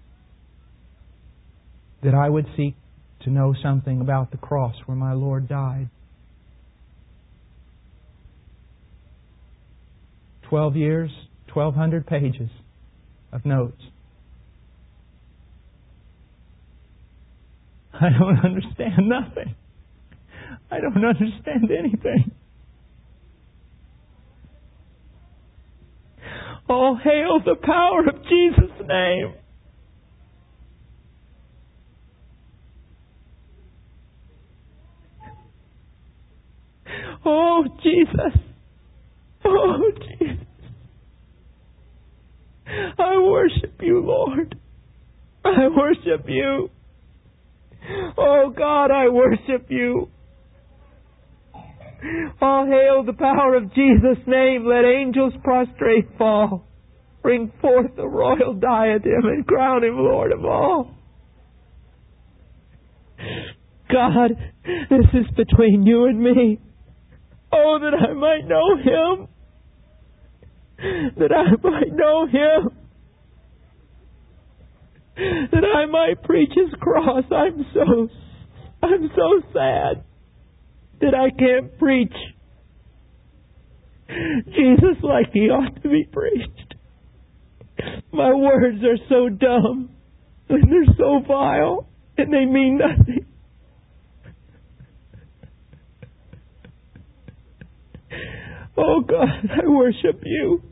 that I would seek to know something about the cross where my Lord died. 12 years, 1,200 pages of notes. I don't understand nothing. I don't understand anything. Oh, hail the power of Jesus' name. Oh, Jesus. Oh, Jesus. I worship you, Lord. I worship you. Oh, God, I worship you. Oh, hail the power of Jesus' name. Let angels prostrate fall. Bring forth the royal diadem and crown Him Lord of all. God, this is between you and me. Oh, that I might know Him. That I might know Him. That I might preach His cross. I'm so sad that I can't preach Jesus like He ought to be preached. My words are so dumb and they're so vile and they mean nothing. Oh God, I worship you.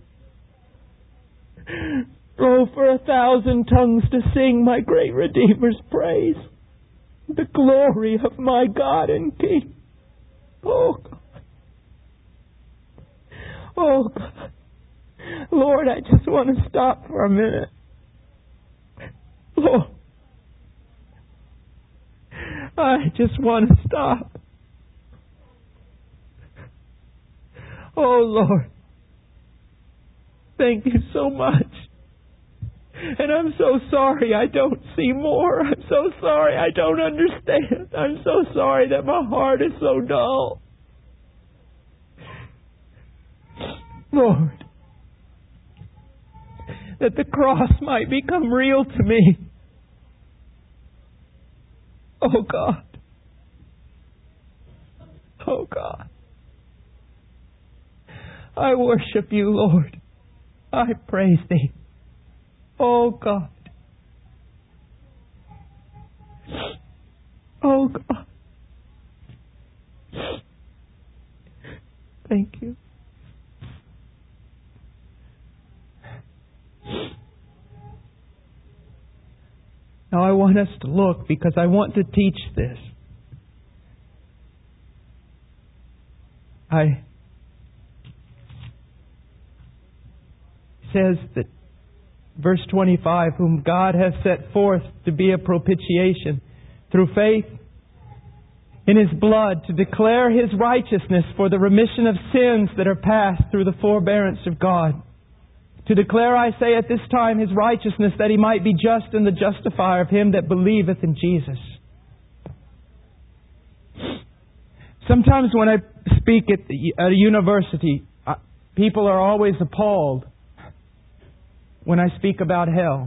Oh, for 1,000 tongues to sing my great Redeemer's praise. The glory of my God and King. Oh God. Oh God. Lord, I just want to stop for a minute. Lord. I just want to stop. Oh Lord. Thank you so much. And I'm so sorry I don't see more. I'm so sorry I don't understand. I'm so sorry that my heart is so dull. Lord, that the cross might become real to me. Oh God. Oh God. I worship you, Lord. I praise Thee. Oh God. Oh God. Thank you. Now I want us to look because I want to teach this. It says that verse 25, whom God has set forth to be a propitiation through faith in His blood to declare His righteousness for the remission of sins that are past through the forbearance of God. To declare, I say, at this time His righteousness, that He might be just and the justifier of him that believeth in Jesus. Sometimes when I speak at a university, people are always appalled when I speak about hell.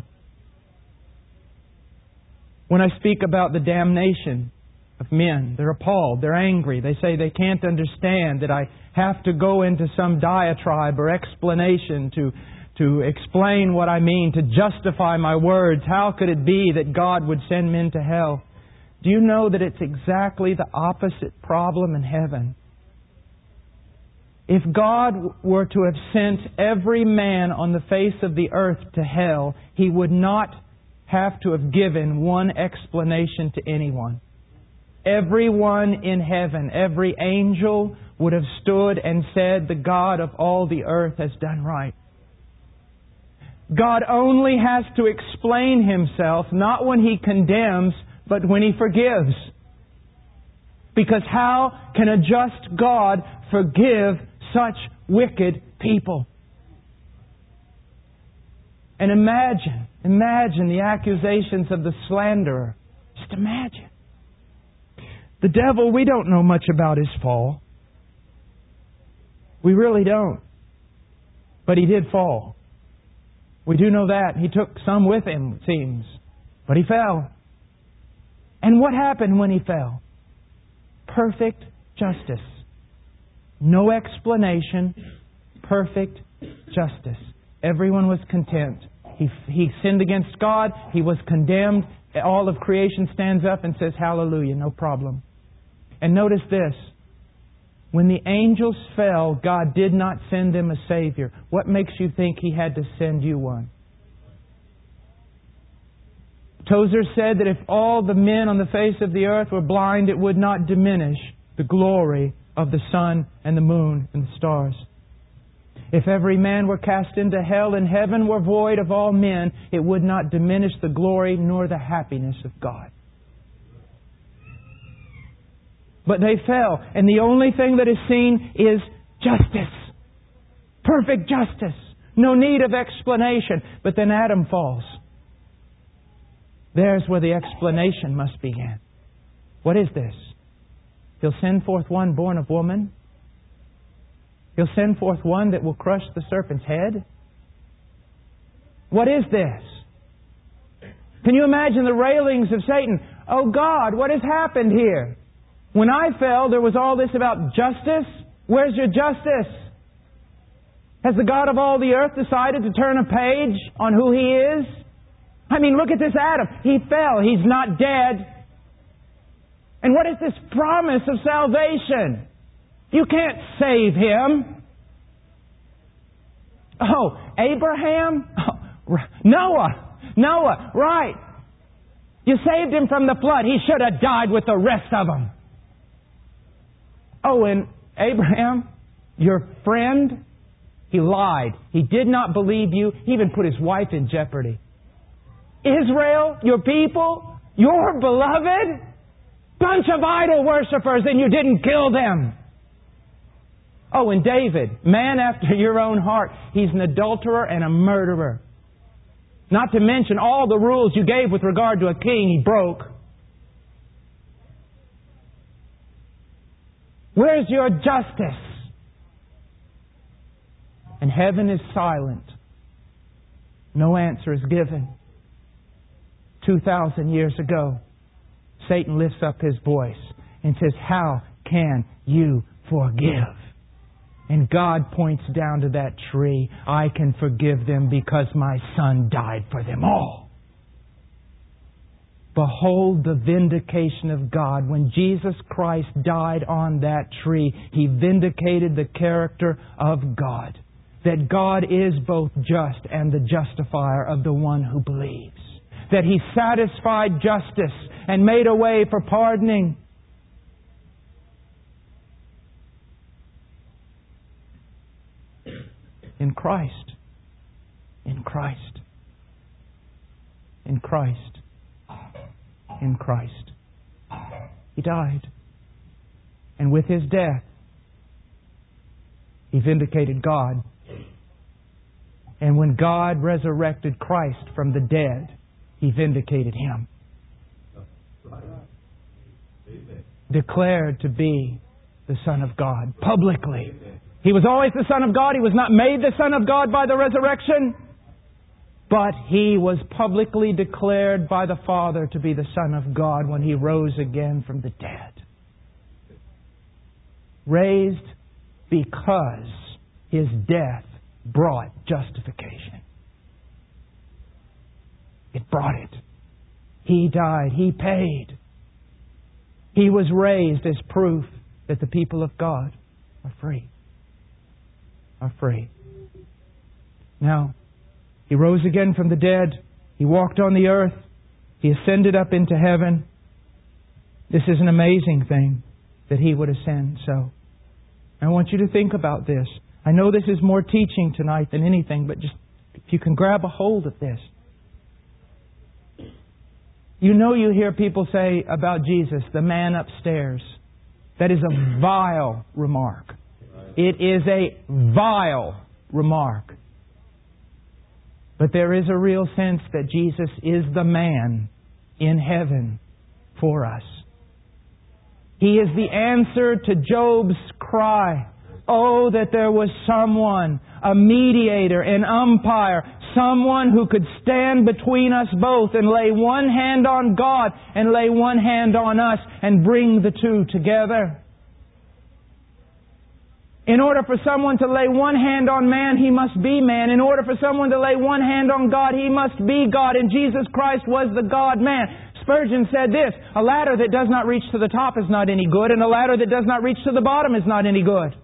When I speak about the damnation of men, they're appalled, they're angry. They say they can't understand that I have to go into some diatribe or explanation to explain what I mean, to justify my words. How could it be that God would send men to hell? Do you know that it's exactly the opposite problem in heaven? If God were to have sent every man on the face of the earth to hell, He would not have to have given one explanation to anyone. Everyone in heaven, every angel would have stood and said, the God of all the earth has done right. God only has to explain Himself, not when He condemns, but when He forgives. Because how can a just God forgive such wicked people? And imagine the accusations of the slanderer. Just imagine. The devil, we don't know much about his fall. We really don't. But he did fall. We do know that. He took some with him, it seems. But he fell. And what happened when he fell? Perfect justice. No explanation. Perfect justice. Everyone was content. He sinned against God. He was condemned. All of creation stands up and says, hallelujah, no problem. And notice this. When the angels fell, God did not send them a Savior. What makes you think He had to send you one? Tozer said that if all the men on the face of the earth were blind, it would not diminish the glory of the sun and the moon and the stars. If every man were cast into hell and heaven were void of all men, it would not diminish the glory nor the happiness of God. But they fell, and the only thing that is seen is justice. Perfect justice. No need of explanation. But then Adam falls. There's where the explanation must begin. What is this? He'll send forth one born of woman. He'll send forth one that will crush the serpent's head. What is this? Can you imagine the railings of Satan? Oh God, what has happened here? When I fell, there was all this about justice. Where's your justice? Has the God of all the earth decided to turn a page on who He is? I mean, look at this Adam. He fell. He's not dead. And what is this promise of salvation? You can't save him. Oh, Abraham? Oh, Noah, right. You saved him from the flood. He should have died with the rest of them. Oh, and Abraham, your friend, he lied. He did not believe you. He even put his wife in jeopardy. Israel, your people, your beloved, bunch of idol worshippers, and you didn't kill them. Oh, and David, man after your own heart. He's an adulterer and a murderer. Not to mention all the rules you gave with regard to a king he broke. Where's your justice? And heaven is silent. No answer is given. 2,000 years ago, Satan lifts up his voice and says, how can you forgive? And God points down to that tree. I can forgive them because my Son died for them all. Behold the vindication of God. When Jesus Christ died on that tree, He vindicated the character of God. That God is both just and the justifier of the one who believes. That He satisfied justice and made a way for pardoning. In Christ. In Christ. In Christ. In Christ. He died. And with His death, He vindicated God. And when God resurrected Christ from the dead, He vindicated Him. Declared to be the Son of God publicly. He was always the Son of God. He was not made the Son of God by the resurrection. But He was publicly declared by the Father to be the Son of God when He rose again from the dead. Raised because His death brought justification. It brought it. He died. He paid. He was raised as proof that the people of God are free. Are free. Now, He rose again from the dead. He walked on the earth. He ascended up into heaven. This is an amazing thing that He would ascend so. I want you to think about this. I know this is more teaching tonight than anything, but just if you can grab a hold of this. You know, you hear people say about Jesus, the man upstairs. That is a vile remark. It is a vile remark. But there is a real sense that Jesus is the man in heaven for us. He is the answer to Job's cry. Oh, that there was someone, a mediator, an umpire, someone who could stand between us both and lay one hand on God and lay one hand on us and bring the two together. In order for someone to lay one hand on man, he must be man. In order for someone to lay one hand on God, he must be God. And Jesus Christ was the God-man. Spurgeon said this, a ladder that does not reach to the top is not any good, and a ladder that does not reach to the bottom is not any good.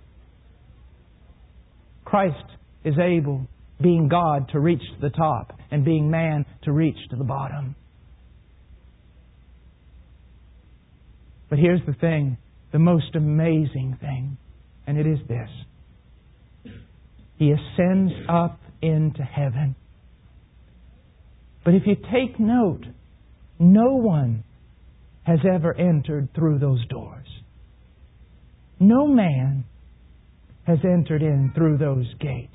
Christ is able, being God, to reach to the top, and being man, to reach to the bottom. But here's the thing, the most amazing thing, and it is this. He ascends up into heaven. But if you take note, no one has ever entered through those doors. No man has entered in through those gates.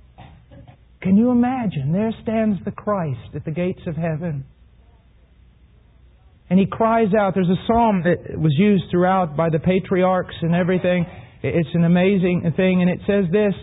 Can you imagine? There stands the Christ at the gates of heaven. And He cries out. There's a psalm that was used throughout by the patriarchs and everything. It's an amazing thing. And it says this,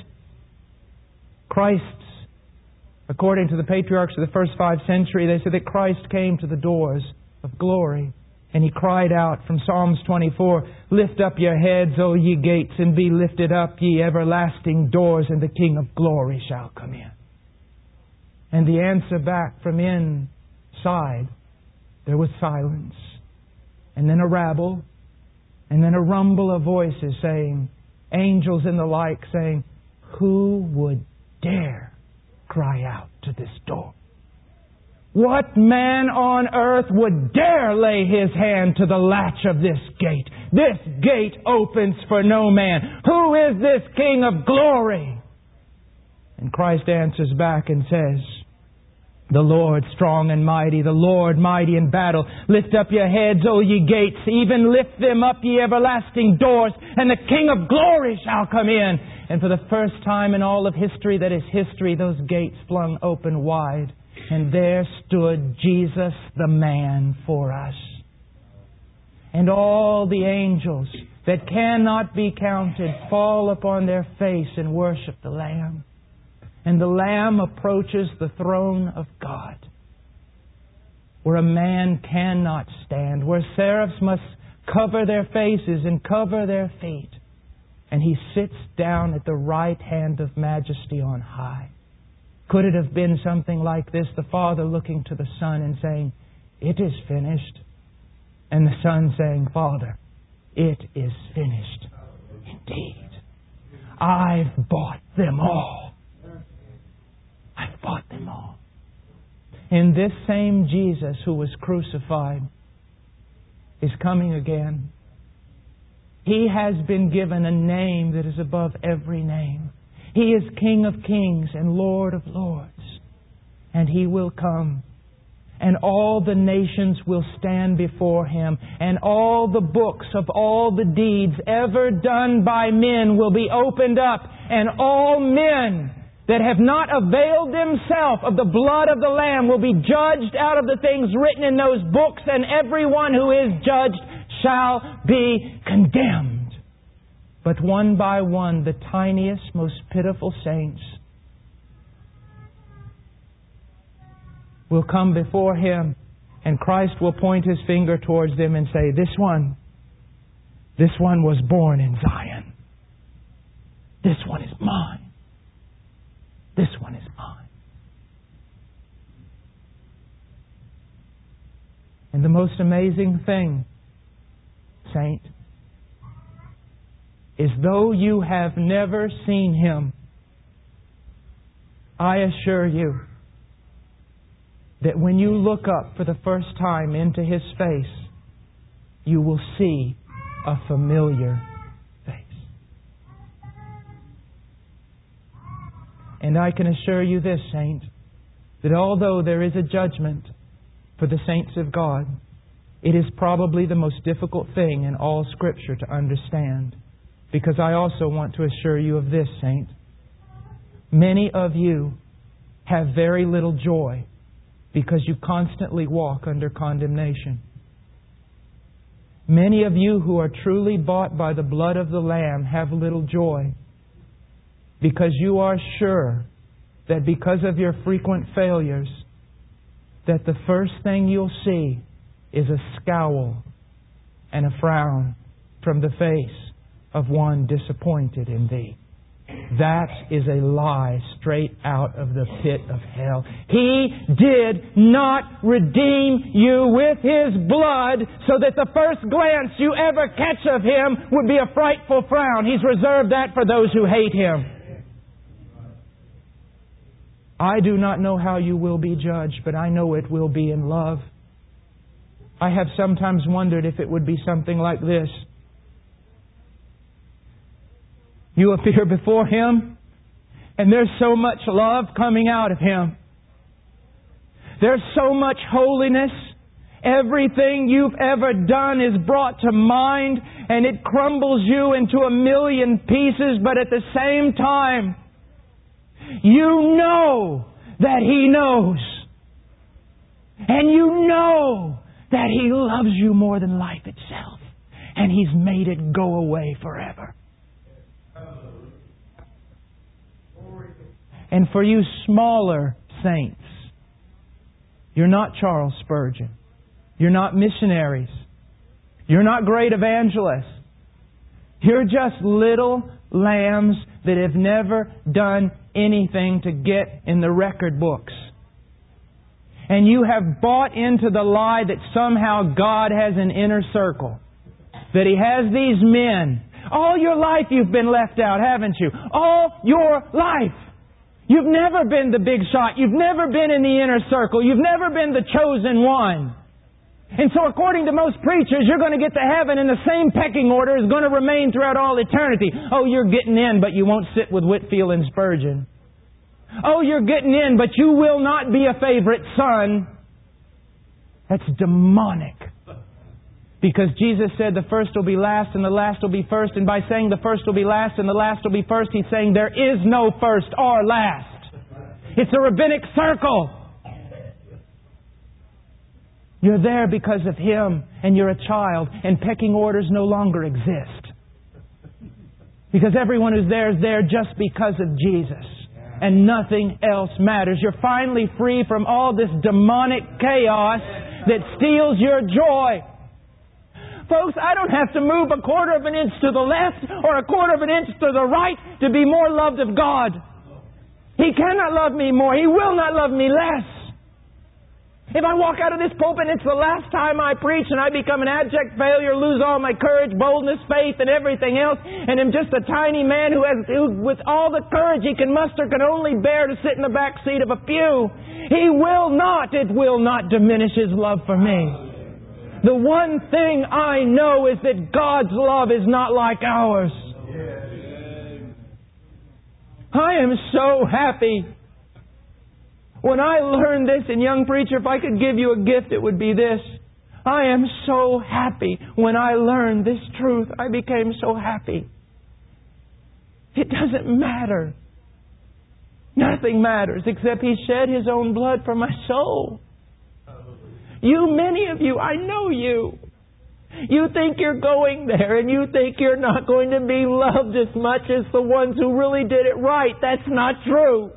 Christ, according to the patriarchs of the first 5 centuries, they said that Christ came to the doors of glory. And He cried out from Psalms 24, lift up your heads, O ye gates, and be lifted up, ye everlasting doors, and the King of glory shall come in. And the answer back from inside, there was silence. And then a rabble, and then a rumble of voices saying, angels and the like saying, who would dare cry out to this door? What man on earth would dare lay his hand to the latch of this gate? This gate opens for no man. Who is this King of glory? And Christ answers back and says, the Lord strong and mighty, the Lord mighty in battle. Lift up your heads, O ye gates, even lift them up, ye everlasting doors, and the King of glory shall come in. And for the first time in all of history that is history, those gates flung open wide. And there stood Jesus the man for us. And all the angels that cannot be counted fall upon their face and worship the Lamb. And the Lamb approaches the throne of God, where a man cannot stand, where seraphs must cover their faces and cover their feet. And He sits down at the right hand of majesty on high. Could it have been something like this? The Father looking to the Son and saying, it is finished. And the Son saying, Father, it is finished indeed. I've bought them all. I've bought them all. And this same Jesus who was crucified is coming again. He has been given a name that is above every name. He is King of kings and Lord of lords. And He will come. And all the nations will stand before Him. And all the books of all the deeds ever done by men will be opened up. And all men that have not availed themselves of the blood of the Lamb will be judged out of the things written in those books. And everyone who is judged shall be condemned. But one by one, the tiniest, most pitiful saints will come before Him, and Christ will point His finger towards them and say, this one was born in Zion. This one is mine. This one is mine. And the most amazing thing, saint, is though you have never seen Him, I assure you that when you look up for the first time into His face, you will see a familiar face. And I can assure you this, saint, that although there is a judgment for the saints of God, it is probably the most difficult thing in all Scripture to understand. Because I also want to assure you of this, saint. Many of you have very little joy because you constantly walk under condemnation. Many of you who are truly bought by the blood of the Lamb have little joy because you are sure that because of your frequent failures, that the first thing you'll see is a scowl and a frown from the face of one disappointed in thee. That is a lie straight out of the pit of hell. He did not redeem you with His blood so that the first glance you ever catch of Him would be a frightful frown. He's reserved that for those who hate Him. I do not know how you will be judged, but I know it will be in love. I have sometimes wondered if it would be something like this. You appear before Him, and there's so much love coming out of Him. There's so much holiness. Everything you've ever done is brought to mind, and it crumbles you into a million pieces, but at the same time, you know that He knows. And you know that He loves you more than life itself. And He's made it go away forever. And for you smaller saints, you're not Charles Spurgeon. You're not missionaries. You're not great evangelists. You're just little lambs that have never done anything to get in the record books. And you have bought into the lie that somehow God has an inner circle. That He has these men. All your life you've been left out, haven't you? All your life. You've never been the big shot. You've never been in the inner circle. You've never been the chosen one. And so according to most preachers, you're going to get to heaven and the same pecking order is going to remain throughout all eternity. Oh, you're getting in, but you won't sit with Whitefield and Spurgeon. Oh, you're getting in, but you will not be a favorite son. That's demonic. Because Jesus said the first will be last and the last will be first. And by saying the first will be last and the last will be first, He's saying there is no first or last. It's a rabbinic circle. You're there because of Him and you're a child and pecking orders no longer exist. Because everyone who's there is there just because of Jesus. And nothing else matters. You're finally free from all this demonic chaos that steals your joy. Folks, I don't have to move a quarter of an inch to the left or a quarter of an inch to the right to be more loved of God. He cannot love me more. He will not love me less. If I walk out of this pulpit and it's the last time I preach and I become an abject failure, lose all my courage, boldness, faith, and everything else, and am just a tiny man who with all the courage he can muster, can only bear to sit in the back seat of a pew, it will not diminish His love for me. The one thing I know is that God's love is not like ours. I am so happy. When I learned this, and young preacher, if I could give you a gift, it would be this. I am so happy when I learned this truth. I became so happy. It doesn't matter. Nothing matters except He shed His own blood for my soul. Many of you, I know you. You think you're going there and you think you're not going to be loved as much as the ones who really did it right. That's not true.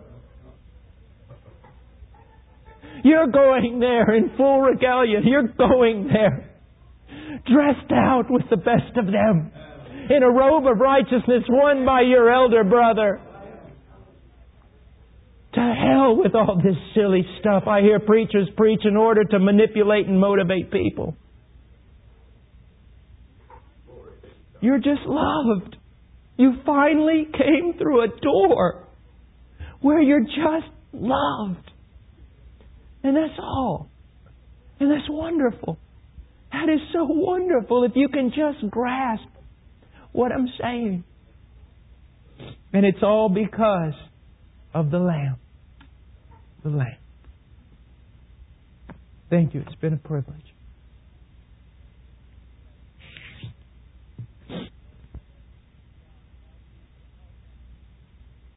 You're going there in full regalia. You're going there dressed out with the best of them in a robe of righteousness won by your elder brother. To hell with all this silly stuff I hear preachers preach in order to manipulate and motivate people. You're just loved. You finally came through a door where you're just loved. And that's all. And that's wonderful. That is so wonderful if you can just grasp what I'm saying. And it's all because of the Lamb. The Lamb. Thank you. It's been a privilege.